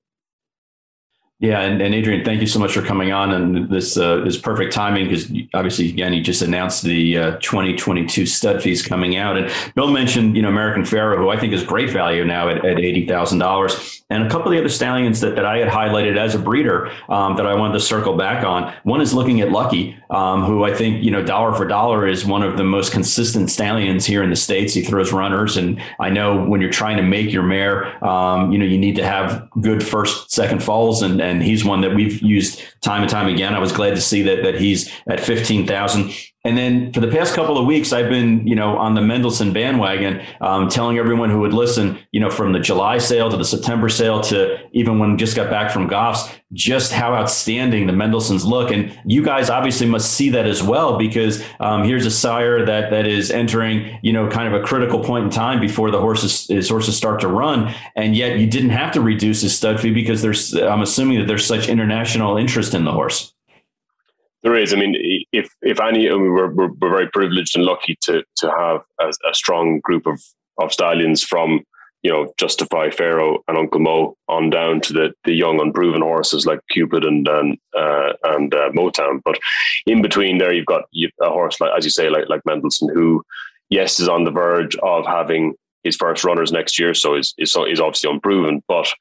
Yeah, and Adrian, thank you so much for coming on. And this is perfect timing because obviously, again, you just announced the 2022 stud fees coming out. And Bill mentioned, American Pharoah, who I think is great value now at $80,000. And a couple of the other stallions that I had highlighted as a breeder that I wanted to circle back on. One is looking at Lucky, who I think, dollar for dollar is one of the most consistent stallions here in the States. He throws runners. And I know when you're trying to make your mare, you need to have good first, second falls. And he's one that we've used time and time again. I was glad to see that he's at 15,000. And then for the past couple of weeks, I've been, on the Mendelssohn bandwagon, telling everyone who would listen, from the July sale to the September sale to even when we just got back from Goffs, just how outstanding the Mendelssohns look. And you guys obviously must see that as well, because here's a sire that is entering, kind of a critical point in time before the horses start to run. And yet you didn't have to reduce his stud fee because I'm assuming that there's such international interest in the horse. There is. I mean, if any, we're very privileged and lucky to have a strong group of stallions from, Justify, Pharoah and Uncle Mo on down to the young unproven horses like Cupid and Motown. But in between there, you've got a horse like, as you say, like Mendelssohn, who, yes, is on the verge of having his first runners next year. So is obviously unproven, but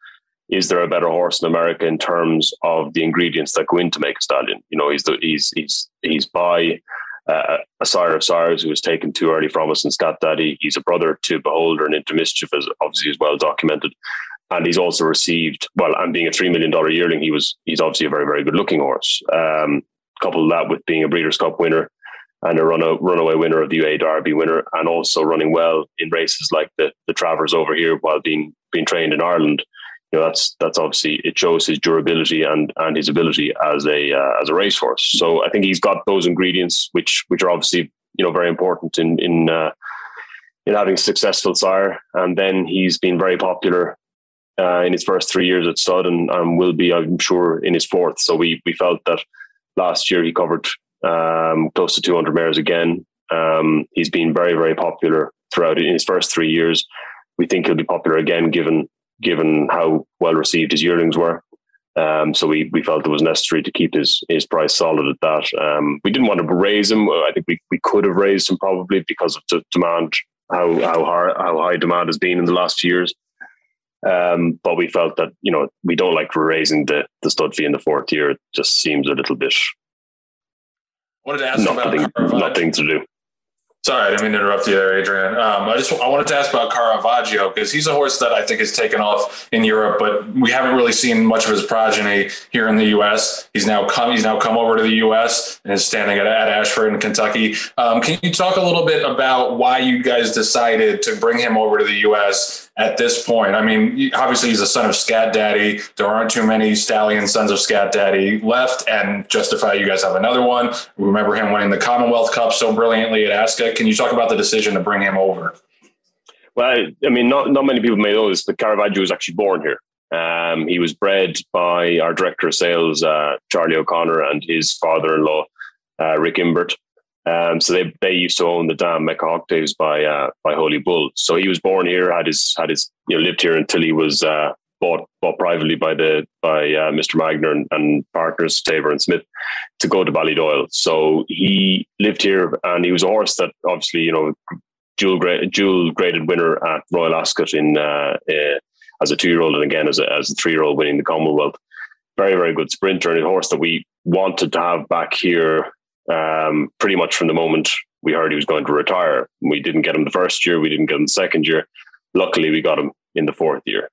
is there a better horse in America in terms of the ingredients that go in to make a stallion? You know, he's by a sire of sires who was taken too early from us in Scat Daddy. He's a brother to Beholder and Into Mischief, as obviously is well documented. And he's also received, and being a $3 million yearling, he's obviously a very, very good looking horse. Couple that with being a Breeders' Cup winner and a runaway winner of the UAE Derby winner, and also running well in races like the Travers over here while being trained in Ireland. You know, that's obviously, it shows his durability and his ability as a racehorse. So I think he's got those ingredients, which are obviously, you know, very important in having a successful sire. And then he's been very popular in his first 3 years at stud, and will be, I'm sure, in his fourth. So we felt that last year he covered close to 200 mares again. He's been very, very popular throughout in his first 3 years. We think he'll be popular again, given how well received his yearlings were. So we felt it was necessary to keep his price solid at that. We didn't want to raise him. I think we could have raised him probably because of the demand, how high demand has been in the last few years. But we felt that, you know, we don't like raising the stud fee in the fourth year. It just seems a little bit wanted to ask nothing to do. Sorry, I didn't mean to interrupt you there, Adrian. I wanted to ask about Caravaggio, because he's a horse that I think has taken off in Europe, but we haven't really seen much of his progeny here in the U.S. He's now come over to the U.S. and is standing at Ashford in Kentucky. Can you talk a little bit about why you guys decided to bring him over to the U.S. at this point? I mean, obviously he's a son of Scat Daddy. There aren't too many stallion sons of Scat Daddy left, and Justify, you guys have another one. We remember him winning the Commonwealth Cup so brilliantly at Ascot. Can you talk about the decision to bring him over? Well, I mean, not many people may know this, but Caravaggio was actually born here. He was bred by our director of sales, Charlie O'Connor, and his father-in-law, Rick Imbert. So they used to own the dam Mecca Octaves by Holy Bull. So he was born here, had his lived here until he was bought privately by Mr. Magner and partners Tabor and Smith to go to Ballydoyle. So he lived here, and he was a horse that obviously, you know, dual graded winner at Royal Ascot as a 2-year-old, and again as a 3-year-old winning the Commonwealth. Very, very good sprinter, and a horse that we wanted to have back here pretty much from the moment we heard he was going to retire. We didn't get him the first year, we didn't get him the second year. Luckily, we got him in the fourth year.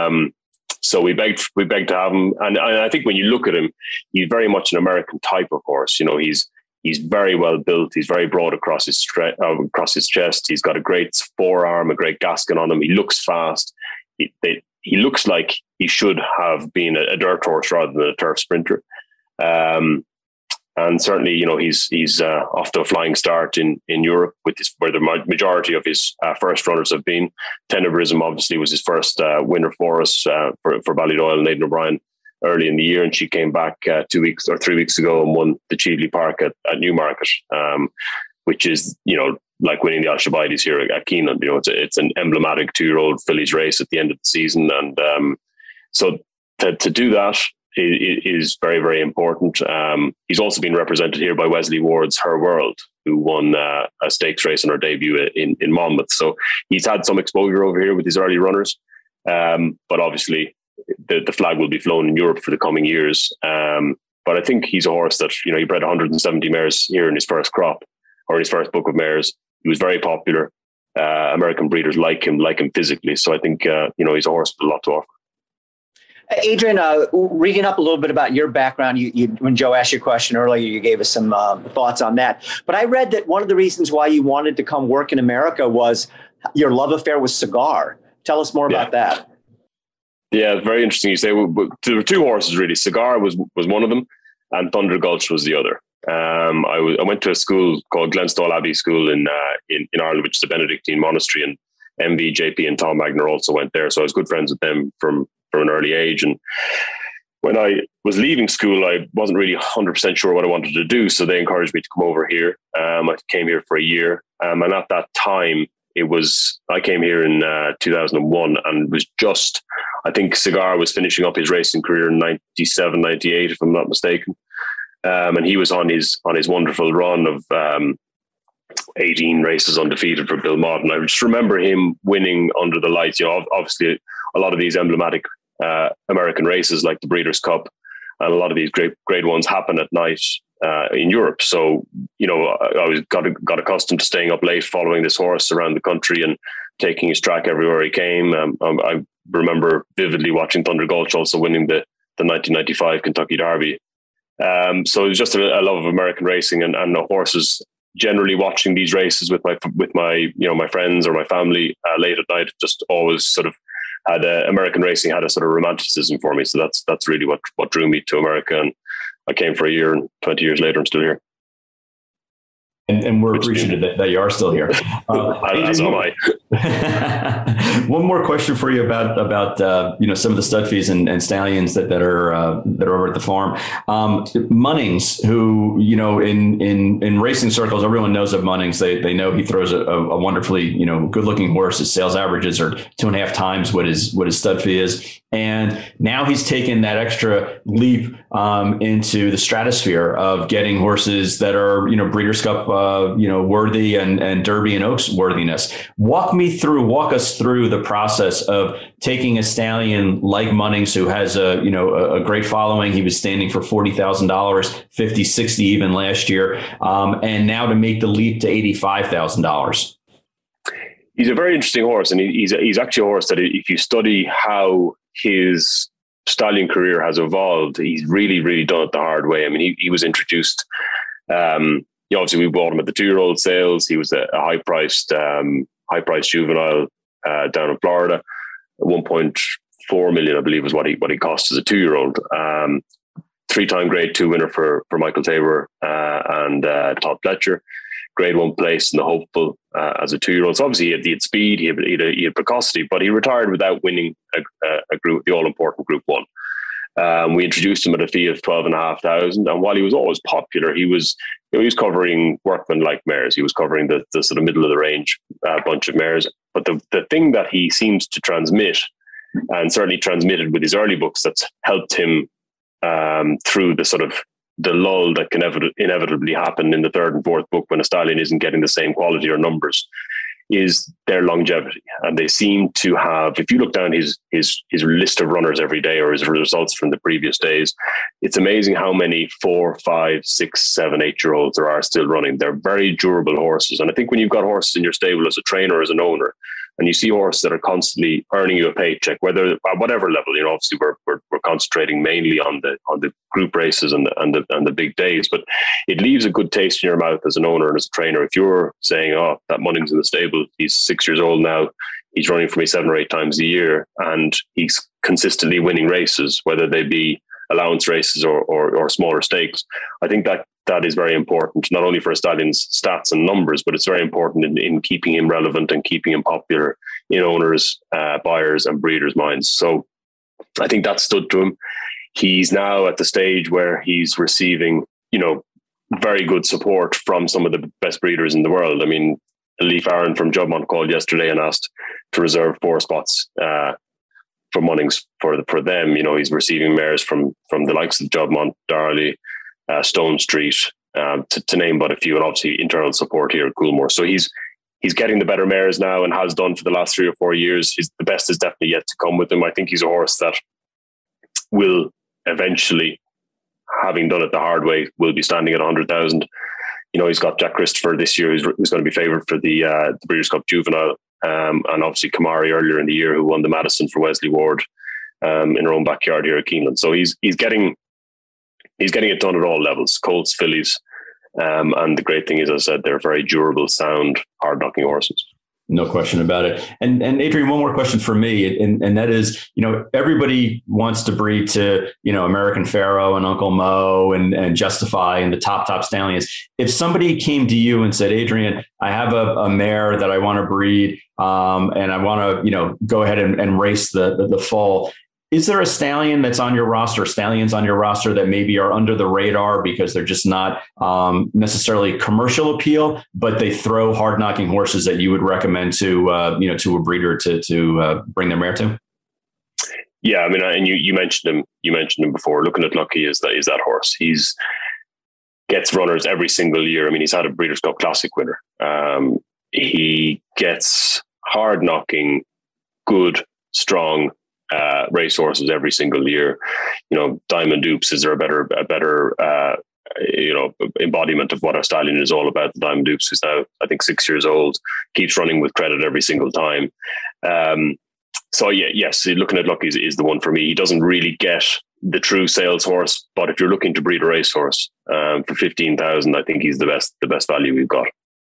So we begged to have him, and I think when you look at him, he's very much an American type of horse. You know, he's very well built. He's very broad across his chest. He's got a great forearm, a great gaskin on him. He looks fast. He looks like he should have been a dirt horse rather than a turf sprinter. And certainly, you know, he's off to a flying start in Europe where the majority of his first runners have been. Tenebrism obviously was his first winner for us for Ballydoyle and Aidan O'Brien early in the year, and she came back 2 weeks or 3 weeks ago and won the Cheveley Park at Newmarket, which is, you know, like winning the Al-Shabaitis here at Keeneland. You know, it's an emblematic 2-year-old fillies race at the end of the season, and so to do that is very, very important. He's also been represented here by Wesley Ward's Her World, who won a stakes race on her debut in Monmouth. So he's had some exposure over here with his early runners, but obviously the flag will be flown in Europe for the coming years. But I think he's a horse that, you know, he bred 170 mares here in his first crop, or his first book of mares. He was very popular. American breeders like him physically. So I think, you know, he's a horse with a lot to offer. Adrian, reading up a little bit about your background, you when Joe asked you a question earlier, you gave us some thoughts on that. But I read that one of the reasons why you wanted to come work in America was your love affair with Cigar. Tell us more about that. Yeah, very interesting. You say there were two horses really. Cigar was one of them, and Thunder Gulch was the other. I went to a school called Glenstall Abbey School in Ireland, which is a Benedictine monastery, and MV, JP, and Tom Magner also went there. So I was good friends with them from an early age. And when I was leaving school, I wasn't really 100% sure what I wanted to do. So they encouraged me to come over here. I came here for a year. And at that time, I came here in 2001, and was just, I think Cigar was finishing up his racing career in 97, 98, if I'm not mistaken. And he was on his wonderful run of 18 races undefeated for Bill Mott. And I just remember him winning under the lights. You know, obviously a lot of these emblematic American races like the Breeders' Cup, and a lot of these grade ones happen at night in Europe. So, I got accustomed to staying up late following this horse around the country and taking his track everywhere he came. I remember vividly watching Thunder Gulch also winning the 1995 Kentucky Derby. So it was just a love of American racing and the horses. Generally watching these races with my my friends or my family late at night, just always sort of had American racing had a sort of romanticism for me. So that's really what drew me to America. And I came for a year, and 20 years later, I'm still here. And we're appreciative that you are still here. As am I. One more question for you about some of the stud fees and stallions that are over at the farm. Munnings, who in racing circles, everyone knows of Munnings. They know he throws a wonderfully good looking horse. His sales averages are 2.5 times what his stud fee is. And now he's taken that extra leap into the stratosphere of getting horses that are Breeders' Cup worthy and Derby and Oaks worthiness. Walk us through the process of taking a stallion like Munnings, who has a great following. He was standing for $40,000, $50, $60 even last year, and now to make the leap to $85,000. He's a very interesting horse, and he's actually a horse that, if you study how his stallion career has evolved, he's really, really done it the hard way. I mean, he was introduced. Obviously, we bought him at the 2-year-old sales. He was a high-priced juvenile down in Florida. 1.4 million, I believe, was what he cost as a 2-year-old. 3-time Grade 2 winner for Michael Tabor and Todd Fletcher. Grade 1 place in the Hopeful as a 2-year-old. So obviously he had speed, he had precocity, but he retired without winning the all-important Group 1. We introduced him at a fee of $12,500, and while he was always popular, he was covering workman-like mares. He was covering the sort of middle of the range bunch of mares. But the thing that he seems to transmit, and certainly transmitted with his early books, that's helped him through the sort of the lull that can inevitably happen in the 3rd and 4th book when a stallion isn't getting the same quality or numbers, is their longevity. And they seem to have, if you look down his list of runners every day or his results from the previous days, it's amazing how many 4, 5, 6, 7, 8-year-olds there are still running. They're very durable horses. And I think when you've got horses in your stable as a trainer, as an owner, and you see horses that are constantly earning you a paycheck, whether at whatever level, obviously we're concentrating mainly on the group races and the big days, but it leaves a good taste in your mouth as an owner and as a trainer. If you're saying, oh, that Munnings in the stable, he's 6 years old now, he's running for me 7 or 8 times a year, and he's consistently winning races, whether they be allowance races or smaller stakes. I think that is very important, not only for a stallion's stats and numbers, but it's very important in keeping him relevant and keeping him popular in owners, buyers and breeders' minds. So I think that stood to him. He's now at the stage where he's receiving, very good support from some of the best breeders in the world. I mean, Leif Aaron from Jobmont called yesterday and asked to reserve 4 spots for Munnings for them. He's receiving mares from the likes of Jobmont, Darley, Stone Street, to name but a few, and obviously internal support here at Coolmore. So he's getting the better mares now and has done for the last 3 or 4 years. The best is definitely yet to come with him. I think he's a horse that will eventually, having done it the hard way, will be standing at 100,000. He's got Jack Christopher this year, who's going to be favoured for the Breeders' Cup Juvenile, and obviously Kamari earlier in the year, who won the Madison for Wesley Ward in her own backyard here at Keeneland. So he's getting it done at all levels, colts, fillies, and the great thing is, as I said, they're very durable, sound, hard-knocking horses. No question about it. And Adrian, one more question for me, and that is, everybody wants to breed to, American Pharoah and Uncle Mo and Justify and the top stallions. If somebody came to you and said, Adrian, I have a mare that I want to breed, and I want to, go ahead and race the foal. Is there a stallion that's on your roster, stallions on your roster that maybe are under the radar because they're just not necessarily commercial appeal, but they throw hard knocking horses that you would recommend to a breeder to bring their mare to? Yeah, I mean, and you mentioned him. You mentioned him before. Looking at Lucky is that horse. He's gets runners every single year. I mean, he's had a Breeders' Cup Classic winner. He gets hard knocking, good, strong racehorses every single year. Diamond Dupes, is there a better embodiment of what a stallion is all about? Diamond Dupes, who's now, I think, 6 years old, keeps running with credit every single time. So yes, looking at Luck is the one for me. He doesn't really get the true sales horse, but if you're looking to breed a racehorse for 15,000, I think he's the best value we've got.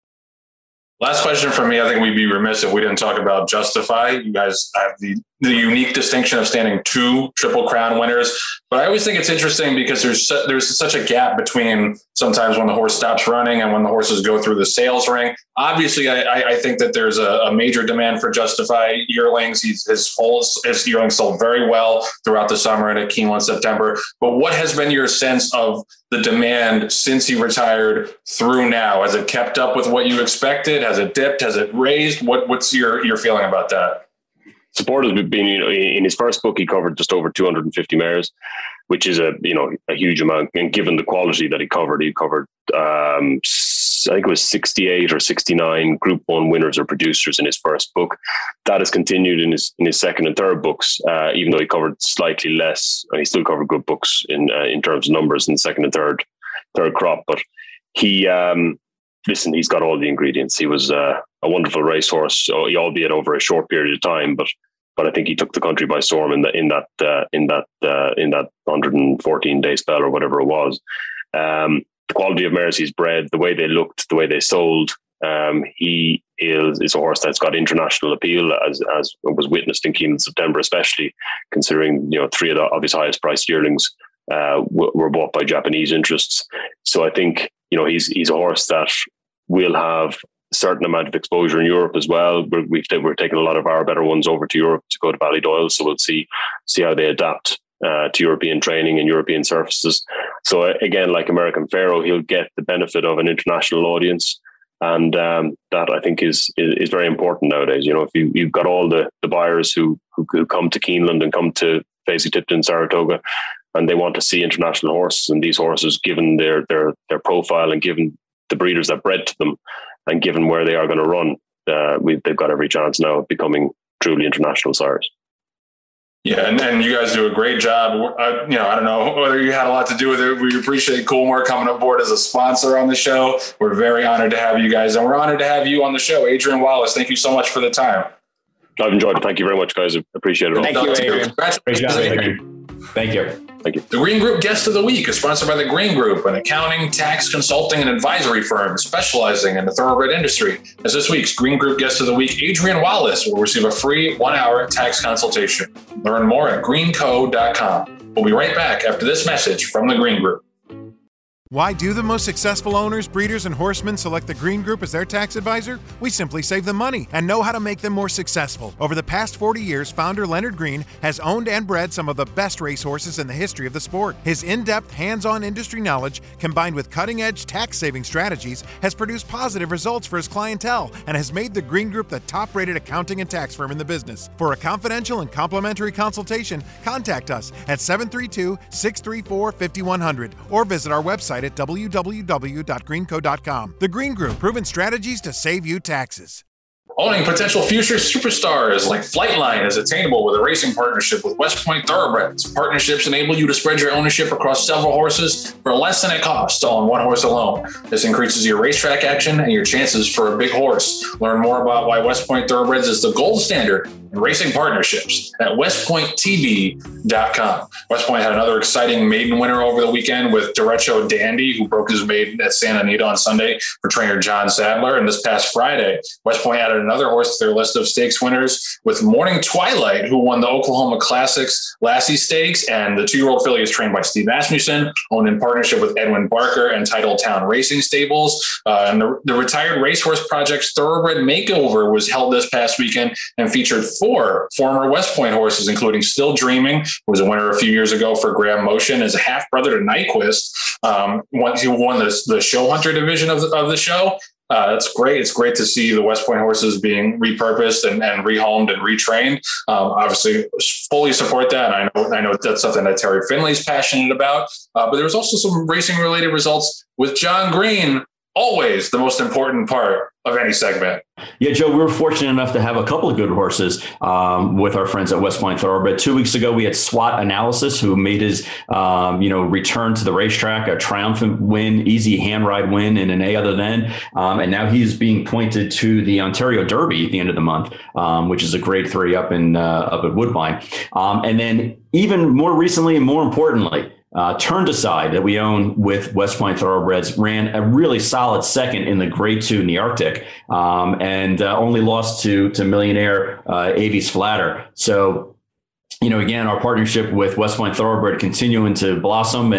Last question for me. I think we'd be remiss if we didn't talk about Justify. You guys have the unique distinction of standing 2 Triple Crown winners. But I always think it's interesting because there's such a gap between sometimes when the horse stops running and when the horses go through the sales ring. Obviously, I think that there's a major demand for Justify yearlings. His yearlings sold very well throughout the summer and at Keeneland September. But what has been your sense of the demand since he retired through now? Has it kept up with what you expected? Has it dipped? Has it raised? What's your feeling about that? Support has been, in his first book, he covered just over 250 mares, which is a huge amount. And given the quality that he covered, I think it was 68 or 69 Group 1 winners or producers in his first book. That has continued in his second and third books, even though he covered slightly less. He still covered good books in terms of numbers in the second and third crop. But he, he's got all the ingredients. He was a wonderful racehorse, albeit over a short period of time, but I think he took the country by storm in that 114-day spell or whatever it was. The quality of mares he's bred, the way they looked, the way they sold, he is a horse that's got international appeal, as was witnessed in Keeneland September, especially considering 3 of his highest priced yearlings were bought by Japanese interests. So I think he's a horse that will have a certain amount of exposure in Europe as well. We're taking a lot of our better ones over to Europe to go to Ballydoyle, so we'll see how they adapt to European training and European surfaces. So again, like American Pharoah, he'll get the benefit of an international audience, and that I think is very important nowadays. If you've got all the buyers who come to Keeneland and come to Fasig-Tipton, Saratoga, and they want to see international horses, and these horses, given their profile and given the breeders that bred to them, and given where they are going to run, they've got every chance now of becoming truly international sires. Yeah, and you guys do a great job. I don't know whether you had a lot to do with it. We appreciate Coolmore coming aboard as a sponsor on the show. We're very honored to have you guys, and we're honored to have you on the show. Adrian Wallace, thank you so much for the time. I've enjoyed it. Thank you very much, guys. I appreciate it. Thank you, Adrian. Congratulations, Adrian. Thank you. The Green Group Guest of the Week is sponsored by the Green Group, an accounting, tax, consulting, and advisory firm specializing in the thoroughbred industry. As this week's Green Group Guest of the Week, Adrian Wallace will receive a free 1-hour tax consultation. Learn more at greenco.com. We'll be right back after this message from the Green Group. Why do the most successful owners, breeders, and horsemen select the Green Group as their tax advisor? We simply save them money and know how to make them more successful. Over the past 40 years, founder Leonard Green has owned and bred some of the best racehorses in the history of the sport. His in-depth, hands-on industry knowledge, combined with cutting-edge tax-saving strategies, has produced positive results for his clientele and has made the Green Group the top-rated accounting and tax firm in the business. For a confidential and complimentary consultation, contact us at 732-634-5100 or visit our website at www.greenco.com. The Green Group, proven strategies to save you taxes. Owning potential future superstars like Flightline is attainable with a racing partnership with West Point Thoroughbreds. Partnerships enable you to spread your ownership across several horses for less than it costs to own one horse alone. This increases your racetrack action and your chances for a big horse. Learn more about why West Point Thoroughbreds is the gold standard in racing partnerships at westpointtb.com. West Point had another exciting maiden winner over the weekend with Derecho Dandy, who broke his maiden at Santa Anita on Sunday for trainer John Sadler. And this past Friday, West Point added another horse to their list of stakes winners with Morning Twilight, who won the Oklahoma Classics Lassie Stakes. And the 2-year-old filly is trained by Steve Asmussen, owned in partnership with Edwin Barker and Titletown Racing Stables. And the Retired Racehorse Project's Thoroughbred Makeover was held this past weekend and featured 4 former West Point horses, including Still Dreaming, who was a winner a few years ago for Graham Motion as a half-brother to Nyquist, who won the show hunter division of the show. That's great. It's great to see the West Point horses being repurposed and rehomed and retrained. Obviously, fully support that. And I know that's something that Terry Finley's passionate about. But there was also some racing-related results with John Green. Always the most important part of any segment. Yeah, Joe, we were fortunate enough to have a couple of good horses with our friends at West Point Thoroughbred. 2 weeks ago, we had SWAT Analysis, who made his, return to the racetrack, a triumphant win, easy hand ride win in an A other than. And now he's being pointed to the Ontario Derby at the end of the month, which is a grade 3 up at Woodbine. And then even more recently and more importantly, Turned Aside, that we own with West Point Thoroughbreds, ran a really solid second in the grade 2 in the Arctic, and only lost to Millionaire Avies Flatter. So, again, our partnership with West Point Thoroughbred continuing to blossom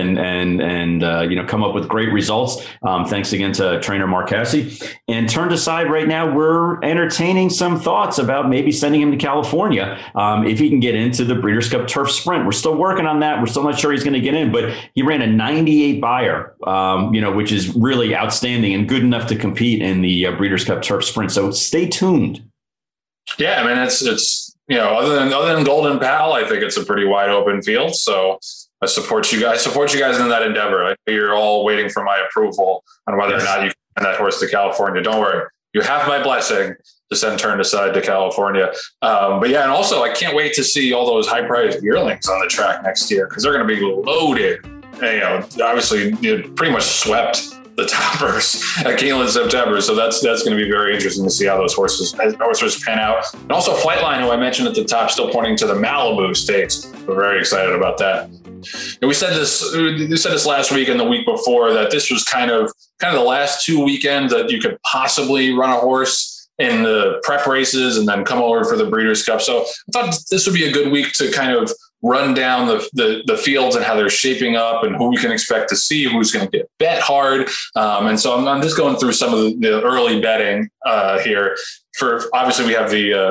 and come up with great results. Thanks again to trainer Mark Cassie. And Turned Aside right now, we're entertaining some thoughts about maybe sending him to California if he can get into the Breeders' Cup Turf Sprint. We're still working on that. We're still not sure he's going to get in, but he ran a 98 Beyer, which is really outstanding and good enough to compete in the Breeders' Cup Turf Sprint. So stay tuned. Yeah, I mean, it's other than Golden Pal, I think it's a pretty wide open field. So I support you guys in that endeavor. I know you're all waiting for my approval on whether or not you can send that horse to California. Don't worry. You have my blessing to send Turned Aside to California. But yeah, and also I can't wait to see all those high priced yearlings on the track next year, because they're going to be loaded. And, obviously pretty much swept the toppers at Keeneland in September. So that's going to be very interesting to see how those horses pan out. And also Flightline, who I mentioned at the top, still pointing to the Malibu Stakes. We're very excited about that. And we said this last week and the week before, that this was kind of the last 2 weekends that you could possibly run a horse in the prep races and then come over for the Breeders' Cup. So I thought this would be a good week to kind of run down the fields and how they're shaping up and who we can expect to see, who's going to get bet hard. And so I'm just going through some of the early betting here. For obviously we have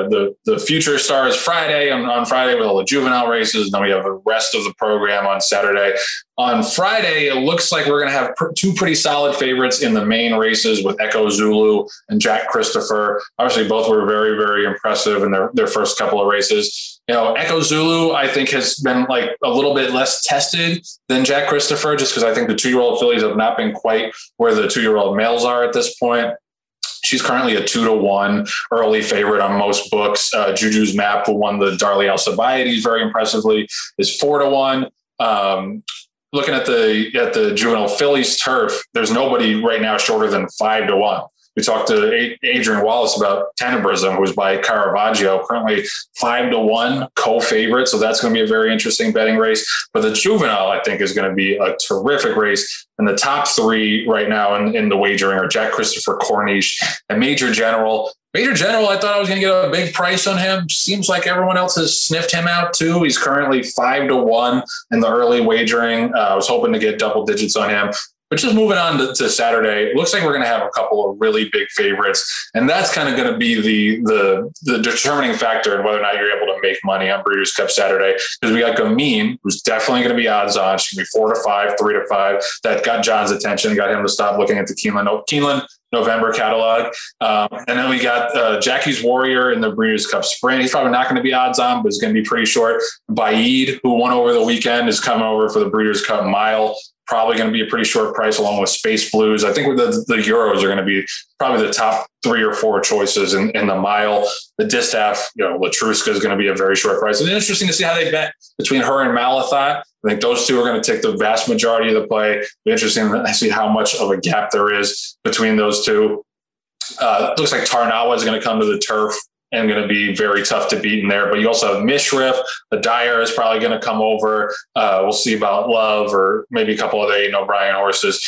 the Future Stars Friday on Friday with all the juvenile races. And then we have the rest of the program on Saturday. On Friday, it looks like we're going to have two pretty solid favorites in the main races with Echo Zulu and Jack Christopher. Obviously, both were very, very impressive in their first couple of races. Echo Zulu, I think, has been like a little bit less tested than Jack Christopher, just because I think the 2-year-old fillies have not been quite where the 2-year-old males are at this point. She's currently a 2-1 early favorite on most books. Juju's Map, who won the Darley Alcibiades very impressively, is 4-1. Looking at the juvenile fillies turf, there's nobody right now shorter than 5-1. We talked to Adrian Wallace about Tenebrism, who's by Caravaggio, currently 5-1 co-favorite. So that's going to be a very interesting betting race. But the juvenile, I think, is going to be a terrific race. And the top 3 right now in the wagering are Jack Christopher, Corniche, and Major General. Major General, I thought I was going to get a big price on him. Seems like everyone else has sniffed him out too. He's currently 5-1 in the early wagering. I was hoping to get double digits on him. But just moving on to Saturday, it looks like we're going to have a couple of really big favorites. And that's kind of going to be the determining factor in whether or not you're able to make money on Breeders' Cup Saturday. Because we got Gamine, who's definitely going to be odds on. She's going to be 4-5, 3-5. That got John's attention, got him to stop looking at the Keeneland November catalog. And then we got Jackie's Warrior in the Breeders' Cup Sprint. He's probably not going to be odds on, but it's going to be pretty short. Baid, who won over the weekend, is coming over for the Breeders' Cup Mile. Probably going to be a pretty short price along with Space Blues. I think the Euros are going to be probably the top 3 or 4 choices in the mile. The Distaff, Latruska is going to be a very short price. It's interesting to see how they bet between her and Malathaat. I think those two are going to take the vast majority of the play. It'll be interesting to see how much of a gap there is between those two. It looks like Tarnawa is going to come to the turf and going to be very tough to beat in there. But you also have Mishriff. The Dyer is probably going to come over. We'll see about Love or maybe a couple of the Aidan O'Brien horses.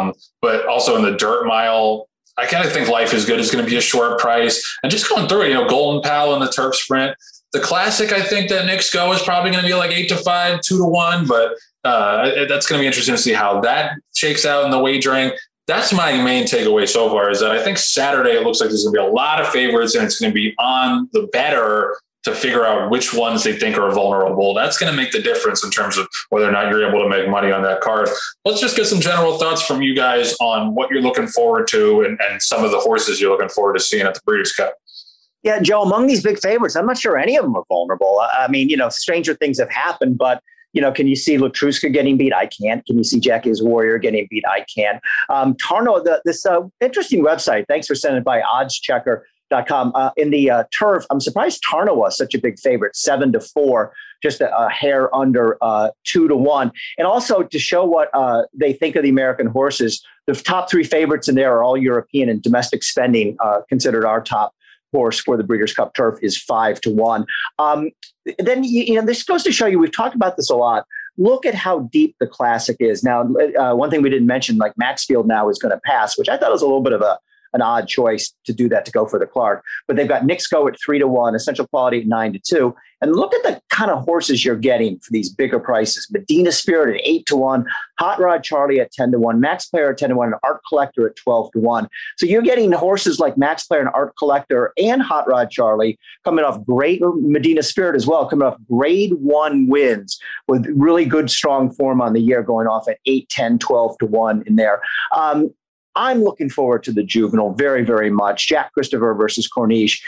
But also in the dirt mile, I kind of think Life is Good is going to be a short price. And just going through it, Golden Pal in the turf sprint. The Classic, I think that Nick's Go is probably going to be like 8-5, 2-1. But that's going to be interesting to see how that shakes out in the wagering. That's my main takeaway so far, is that I think Saturday, it looks like there's going to be a lot of favorites, and it's going to be on the bettor to figure out which ones they think are vulnerable. That's going to make the difference in terms of whether or not you're able to make money on that card. Let's just get some general thoughts from you guys on what you're looking forward to and some of the horses you're looking forward to seeing at the Breeders' Cup. Yeah, Joe, among these big favorites, I'm not sure any of them are vulnerable. I mean, stranger things have happened, but can you see Latruska getting beat? I can't. Can you see Jackie's Warrior getting beat? I can. Tarnow, this interesting website. Thanks for sending it by oddschecker.com. In the turf, I'm surprised Tarnow was such a big favorite, 7-4, just a hair under 2-1. And also to show what they think of the American horses, the top 3 favorites in there are all European, and domestic spending, considered our top horse for the Breeders' Cup Turf, is 5-1. Then, this goes to show you, we've talked about this a lot. Look at how deep the Classic is. Now, one thing we didn't mention, like Maxfield now is going to pass, which I thought was a little bit of an odd choice to do that, to go for the Clark. But they've got Knicks Go at 3-1, Essential Quality at 9-2. And look at the kind of horses you're getting for these bigger prices. Medina Spirit at 8-1, Hot Rod Charlie at 10-1, Max Player at 10-1, and Art Collector at 12-1. So you're getting horses like Max Player and Art Collector and Hot Rod Charlie coming off great, Medina Spirit as well, coming off grade 1 wins with really good, strong form on the year, going off at 8, 10, 12-1 in there. I'm looking forward to the Juvenile very, very much. Jack Christopher versus Corniche.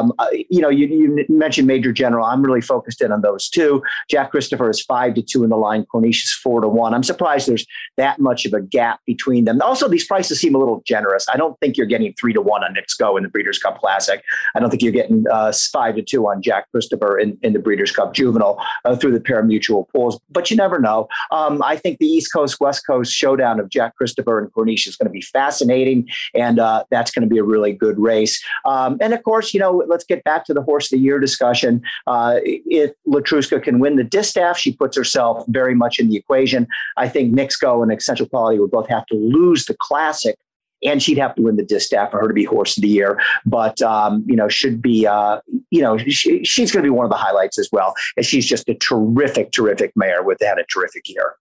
You mentioned Major General. I'm really focused in on those two. Jack Christopher is 5-2 in the line. Corniche is 4-1. I'm surprised there's that much of a gap between them. Also, these prices seem a little generous. I don't think you're getting 3-1 on Knicks Go in the Breeders' Cup Classic. I don't think you're getting 5-2 on Jack Christopher in the Breeders' Cup Juvenile through the pari-mutuel pools. But you never know. I think the East Coast, West Coast showdown of Jack Christopher and Corniche is going to be fascinating, and that's going to be a really good race. And of course, let's get back to the Horse of the Year discussion. If Latruska can win the distaff, she puts herself very much in the equation. I think Knicks Go and Essential Quality would both have to lose the Classic, and she'd have to win the distaff for her to be Horse of the Year. But, should be, she's going to be one of the highlights as well. And she's just a terrific, terrific mare with had a terrific year.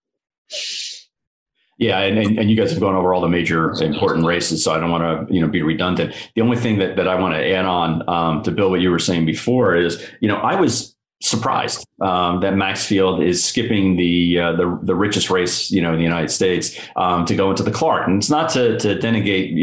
Yeah, and you guys have gone over all the major important races, so I don't want to be redundant. The only thing that I want to add on to Bill, what you were saying before is, I was surprised that Maxfield is skipping the richest race in the United States to go into the Clark, and it's not to denigate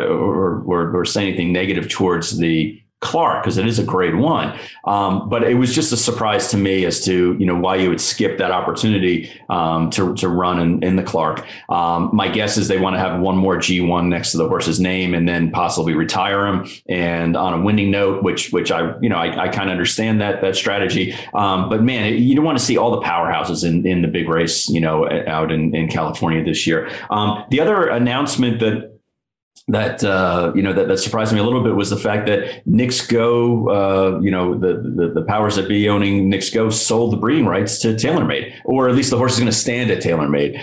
or say anything negative towards the Clark, because it is a grade 1. But it was just a surprise to me as to, why you would skip that opportunity to run in the Clark. My guess is they want to have one more G1 next to the horse's name and then possibly retire him. And on a winning note, which I kind of understand that strategy. But man, you don't want to see all the powerhouses in the big race, out in California this year. The other announcement that surprised me a little bit was the fact that Knicks Go, the powers that be owning Knicks Go sold the breeding rights to TaylorMade, or at least the horse is going to stand at TaylorMade,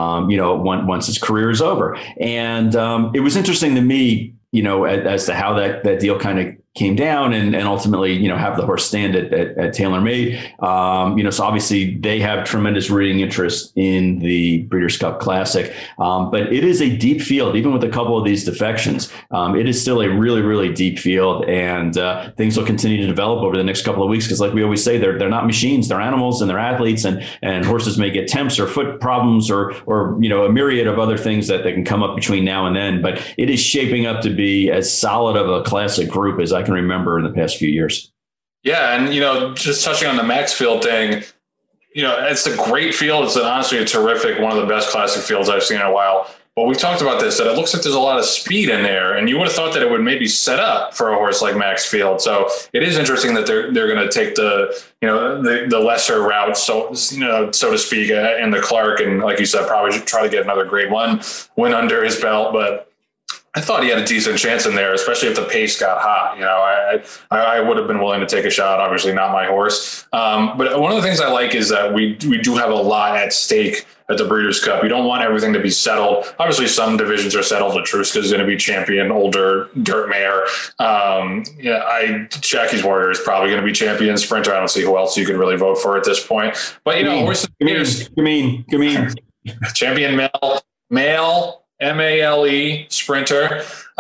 once his career is over. And it was interesting to me, as to how that deal kind of came down and ultimately, have the horse stand at TaylorMade. So obviously they have tremendous breeding interest in the Breeders' Cup Classic. But it is a deep field, even with a couple of these defections. It is still a really, really deep field, and things will continue to develop over the next couple of weeks. Because like we always say, they're not machines, they're animals and they're athletes, and horses may get temps or foot problems or a myriad of other things that can come up between now and then. But it is shaping up to be as solid of a classic group as I can remember in the past few years. Yeah. And, just touching on the Maxfield thing, it's a great field. It's honestly a terrific, one of the best classic fields I've seen in a while. But we've talked about this, that it looks like there's a lot of speed in there, and you would have thought that it would maybe set up for a horse like Maxfield. So it is interesting that they're going to take the lesser route, so to speak, in the Clark. And like you said, probably try to get another grade 1 win under his belt. But I thought he had a decent chance in there, especially if the pace got hot. I would have been willing to take a shot. Obviously not my horse. But one of the things I like is that we do have a lot at stake at the Breeders' Cup. You don't want everything to be settled. Obviously some divisions are settled. Latruska is going to be champion, older dirt mare. Jackie's Warrior is probably going to be champion sprinter. I don't see who else you can really vote for at this point. But horses. Champion male. MALE sprinter.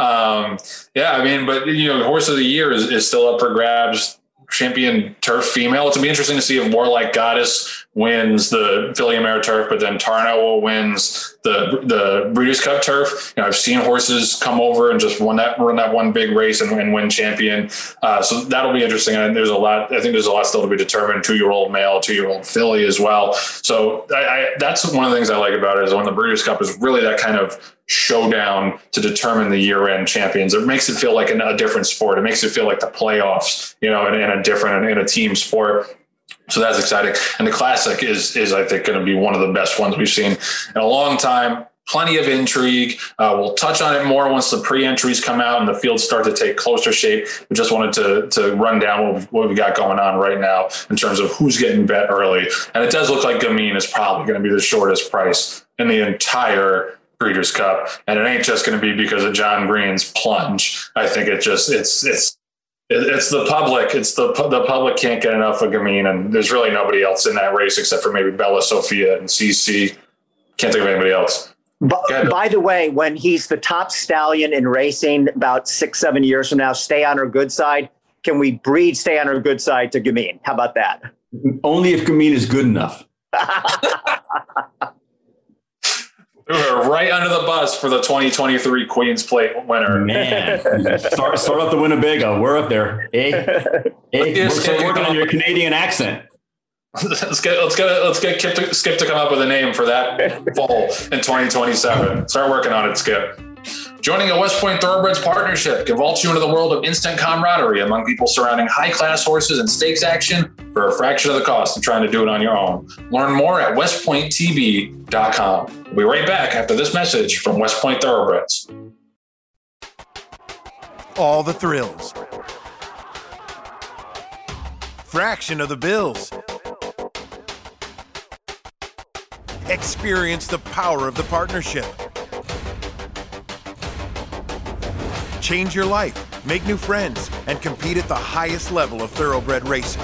But Horse of the Year is still up for grabs. Champion turf female. It's going to be interesting to see if Warlike Goddess wins the Filly Ameriturf, but then Tarnow wins the Breeders' Cup Turf. I've seen horses come over and just run that one big race and win champion. So that'll be interesting. And there's a lot. I think there's a lot still to be determined. 2-year-old male, 2-year-old filly as well. So that's one of the things I like about it, is when the Breeders' Cup is really that kind of showdown to determine the year-end champions. It makes it feel like a different sport. It makes it feel like the playoffs, in a team sport. So that's exciting. And the Classic is I think, going to be one of the best ones we've seen in a long time. Plenty of intrigue. We'll touch on it more once the pre-entries come out and the fields start to take closer shape. We just wanted to run down what we got going on right now in terms of who's getting bet early. And it does look like Gamine is probably going to be the shortest price in the entire Breeders' Cup. And it ain't just going to be because of John Green's plunge. I think it's the public. It's the public can't get enough of Gamine, and there's really nobody else in that race except for maybe Bella Sophia and CC. Can't think of anybody else. By the way, when he's the top stallion in racing about 6-7 years from now, stay on our good side. Can we breed stay on our good side to Gamine? How about that? Only if Gamine is good enough. We're right under the bus for the 2023 Queen's Plate winner. Man, start up the Winnebago. We're up there. We're working on your Canadian accent. Let's get Skip to come up with a name for that foal in 2027. Start working on it, Skip. Joining a West Point Thoroughbreds partnership can vault you into the world of instant camaraderie among people surrounding high-class horses and stakes action for a fraction of the cost of trying to do it on your own. Learn more at westpointtb.com. We'll be right back after this message from West Point Thoroughbreds. All the thrills. Fraction of the bills. Experience the power of the partnership. Change your life, make new friends, and compete at the highest level of thoroughbred racing.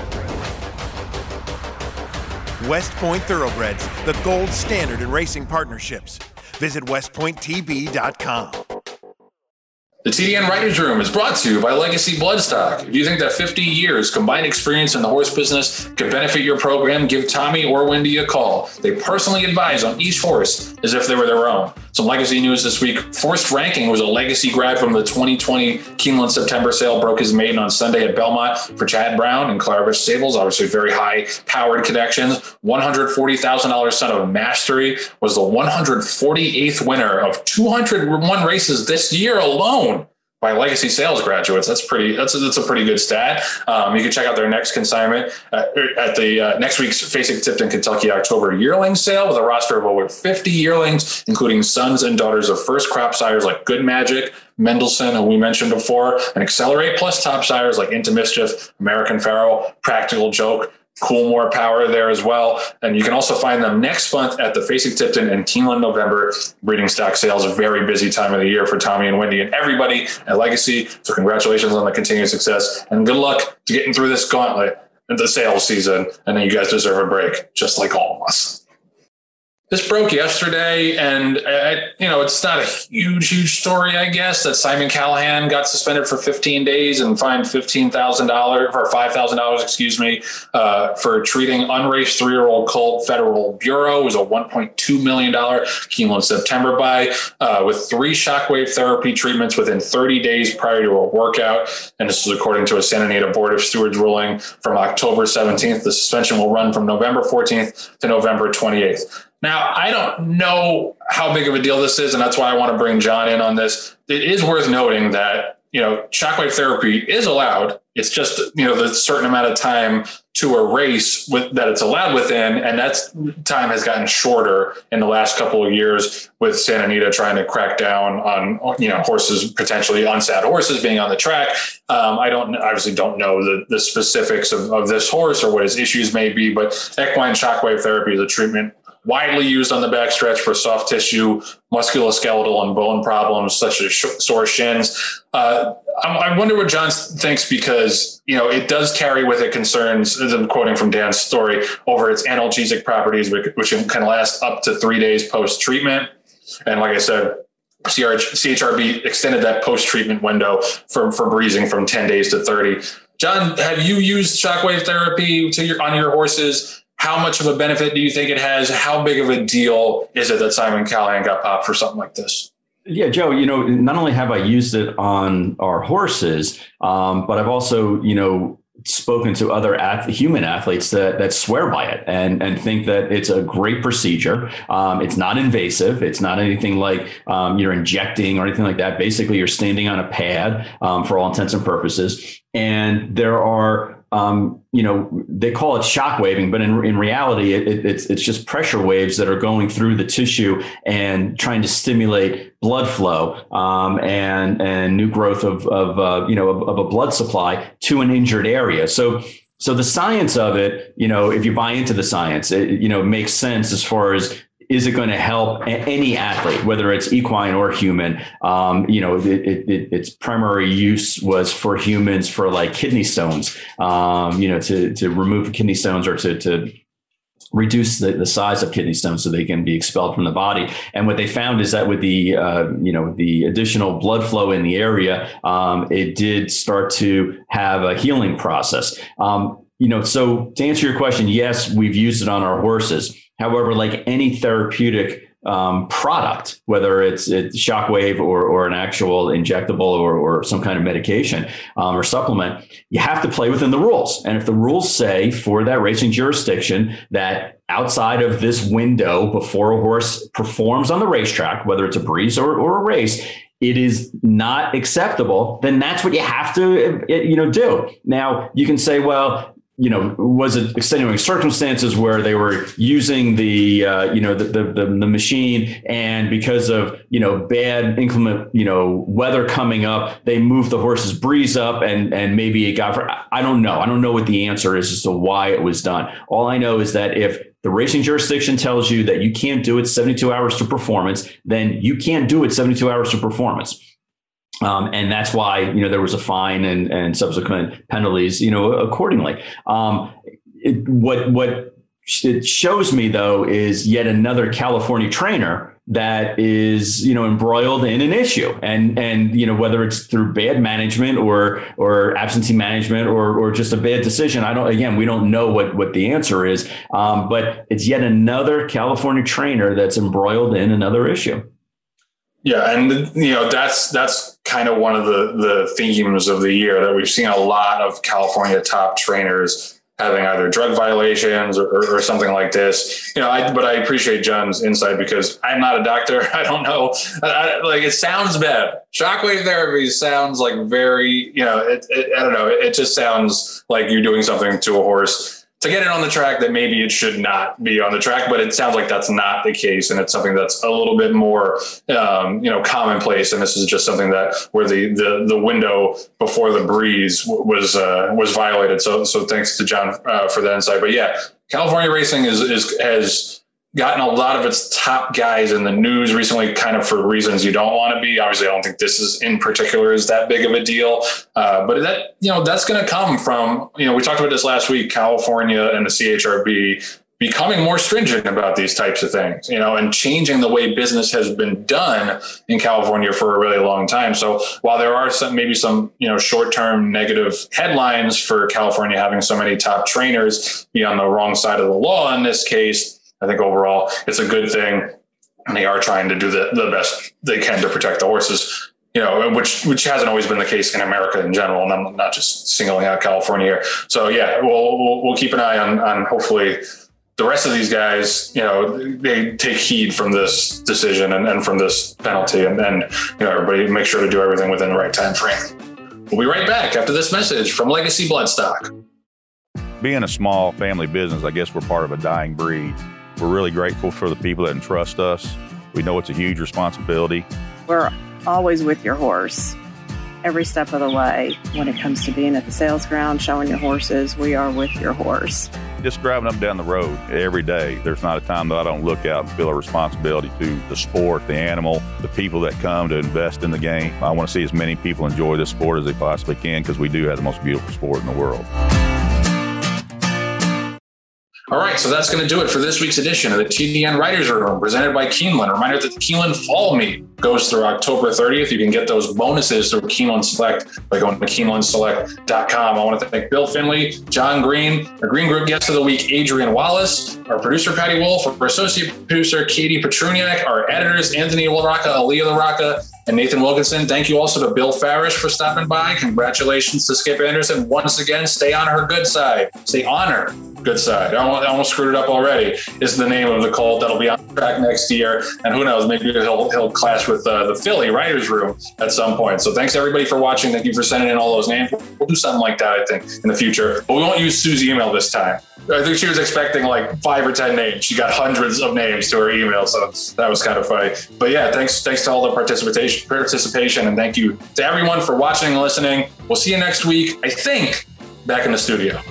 West Point Thoroughbreds, the gold standard in racing partnerships. Visit westpointtb.com. The TDN Writers Room is brought to you by Legacy Bloodstock. If you think that 50 years combined experience in the horse business could benefit your program, give Tommy or Wendy a call. They personally advise on each horse as if they were their own. Some Legacy news this week. Forced Ranking was a Legacy grad from the 2020 Keeneland September sale. Broke his maiden on Sunday at Belmont for Chad Brown and Claravich Stables. Obviously very high-powered connections. $140,000 son of Mastery was the 148th winner of 201 races this year alone by Legacy sales graduates. That's a pretty good stat. You can check out their next consignment at the next week's Facing Tipton Kentucky October yearling sale with a roster of over 50 yearlings, including sons and daughters of first crop sires like Good Magic, Mendelssohn, who we mentioned before, and Accelerate Plus top sires like Into Mischief, American Pharoah, Practical Joke, Coolmore Power there as well. And you can also find them next month at the Facing Tipton and Keeneland November breeding stock sales. A very busy time of the year for Tommy and Wendy and everybody at Legacy. So congratulations on the continued success and good luck to getting through this gauntlet in the sales season. And then you guys deserve a break, just like all of us. This broke yesterday, and it's not a huge story, I guess, that Simon Callahan got suspended for 15 days and fined $15,000 or $5,000, for treating unraced 3-year-old colt. Federal Bureau was a $1.2 million Keeneland September buy with 3 shockwave therapy treatments within 30 days prior to a workout. And this is according to a Santa Anita Board of Stewards ruling from October 17th. The suspension will run from November 14th to November 28th. Now, I don't know how big of a deal this is, and that's why I want to bring John in on this. It is worth noting that, shockwave therapy is allowed. It's just, the certain amount of time to a race that it's allowed within, and that time has gotten shorter in the last couple of years with Santa Anita trying to crack down on, horses, potentially unsaddled horses being on the track. I obviously don't know the specifics of this horse or what his issues may be, but equine shockwave therapy is a treatment widely used on the backstretch for soft tissue, musculoskeletal, and bone problems such as sore shins. I wonder what John thinks, because, it does carry with it concerns, as I'm quoting from Dan's story, over its analgesic properties, which can last up to 3 days post-treatment. And like I said, CHRB extended that post-treatment window for breezing from 10 days to 30. John, have you used shockwave therapy on your horses? how much of a benefit do you think it has? How big of a deal is it that Simon Callahan got popped for something like this? Yeah, Joe, not only have I used it on our horses, but I've also, spoken to other human athletes that swear by it and think that it's a great procedure. It's not invasive. It's not anything like you're injecting or anything like that. Basically, you're standing on a pad for all intents and purposes. And there are, they call it shock waving, but in reality, it's just pressure waves that are going through the tissue and trying to stimulate blood flow and new growth of a blood supply to an injured area. So the science of it, if you buy into the science, it makes sense as far as, is it going to help any athlete, whether it's equine or human? Its primary use was for humans for like kidney stones, to remove kidney stones or to reduce the size of kidney stones so they can be expelled from the body. And what they found is that with the additional blood flow in the area, it did start to have a healing process. So to answer your question, yes, we've used it on our horses. However, like any therapeutic product, whether it's shockwave or an actual injectable or some kind of medication or supplement, you have to play within the rules. And if the rules say for that racing jurisdiction that outside of this window before a horse performs on the racetrack, whether it's a breeze or a race, it is not acceptable, then that's what you have to do. Now, you can say, well, was it extenuating circumstances where they were using the machine, and because of, bad inclement, weather coming up, they moved the horse's breeze up and maybe it got, I don't know. I don't know what the answer is as to why it was done. All I know is that if the racing jurisdiction tells you that you can't do it 72 hours to performance, then you can't do it 72 hours to performance. And that's why, there was a fine and subsequent penalties, accordingly. What it shows me, though, is yet another California trainer that is, embroiled in an issue. And whether it's through bad management or absentee management or just a bad decision, we don't know what the answer is. But it's yet another California trainer that's embroiled in another issue. Yeah. And, that's kind of one of the themes of the year, that we've seen a lot of California top trainers having either drug violations or something like this. But I appreciate John's insight because I'm not a doctor. I don't know. It sounds bad. Shockwave therapy sounds like very, I don't know. It just sounds like you're doing something to a horse to get it on the track that maybe it should not be on the track, but it sounds like that's not the case. And it's something that's a little bit more, commonplace. And this is just something that where the window before the breeze was violated. So thanks to John for that insight. But yeah, California racing has gotten a lot of its top guys in the news recently, kind of for reasons you don't want to be. Obviously, I don't think this is in particular is that big of a deal. But that, that's going to come from, we talked about this last week, California and the CHRB becoming more stringent about these types of things, and changing the way business has been done in California for a really long time. So while there are some short-term negative headlines for California having so many top trainers be on the wrong side of the law in this case, I think overall it's a good thing, and they are trying to do the best they can to protect the horses, which hasn't always been the case in America in general, and I'm not just singling out California here. So yeah, we'll keep an eye on hopefully the rest of these guys, they take heed from this decision and from this penalty, and everybody make sure to do everything within the right time frame. We'll be right back after this message from Legacy Bloodstock. Being a small family business, I guess we're part of a dying breed. We're really grateful for the people that entrust us. We know it's a huge responsibility. We're always with your horse every step of the way. When it comes to being at the sales ground, showing your horses, we are with your horse. Just driving up and down the road every day, there's not a time that I don't look out and feel a responsibility to the sport, the animal, the people that come to invest in the game. I want to see as many people enjoy this sport as they possibly can, because we do have the most beautiful sport in the world. All right, so that's going to do it for this week's edition of the TDN Writers Room, presented by Keeneland. A reminder that the Keeneland Fall Meet goes through October 30th. You can get those bonuses through Keeneland Select by going to KeenelandSelect.com. I want to thank Bill Finley, John Green, our Green Group guest of the week, Adrian Wallace, our producer, Patty Wolf, our associate producer, Katie Petruniak, our editors, Anthony LaRocca, Aaliyah LaRocca, and Nathan Wilkinson. Thank you also to Bill Farish for stopping by. Congratulations to Skip Anderson. Once again, stay on her good side. Stay on her good side. I almost screwed it up already. Is the name of the Colt that'll be on track next year. And who knows, maybe he'll clash with the Philly Writers Room at some point. So thanks everybody for watching. Thank you for sending in all those names. We'll do something like that, I think, in the future. But we won't use Sue's email this time. I think she was expecting like 5 or 10 names. She got hundreds of names to her email, so that was kind of funny. But yeah, thanks to all the participation, and thank you to everyone for watching and listening. We'll see you next week, I think, back in the studio.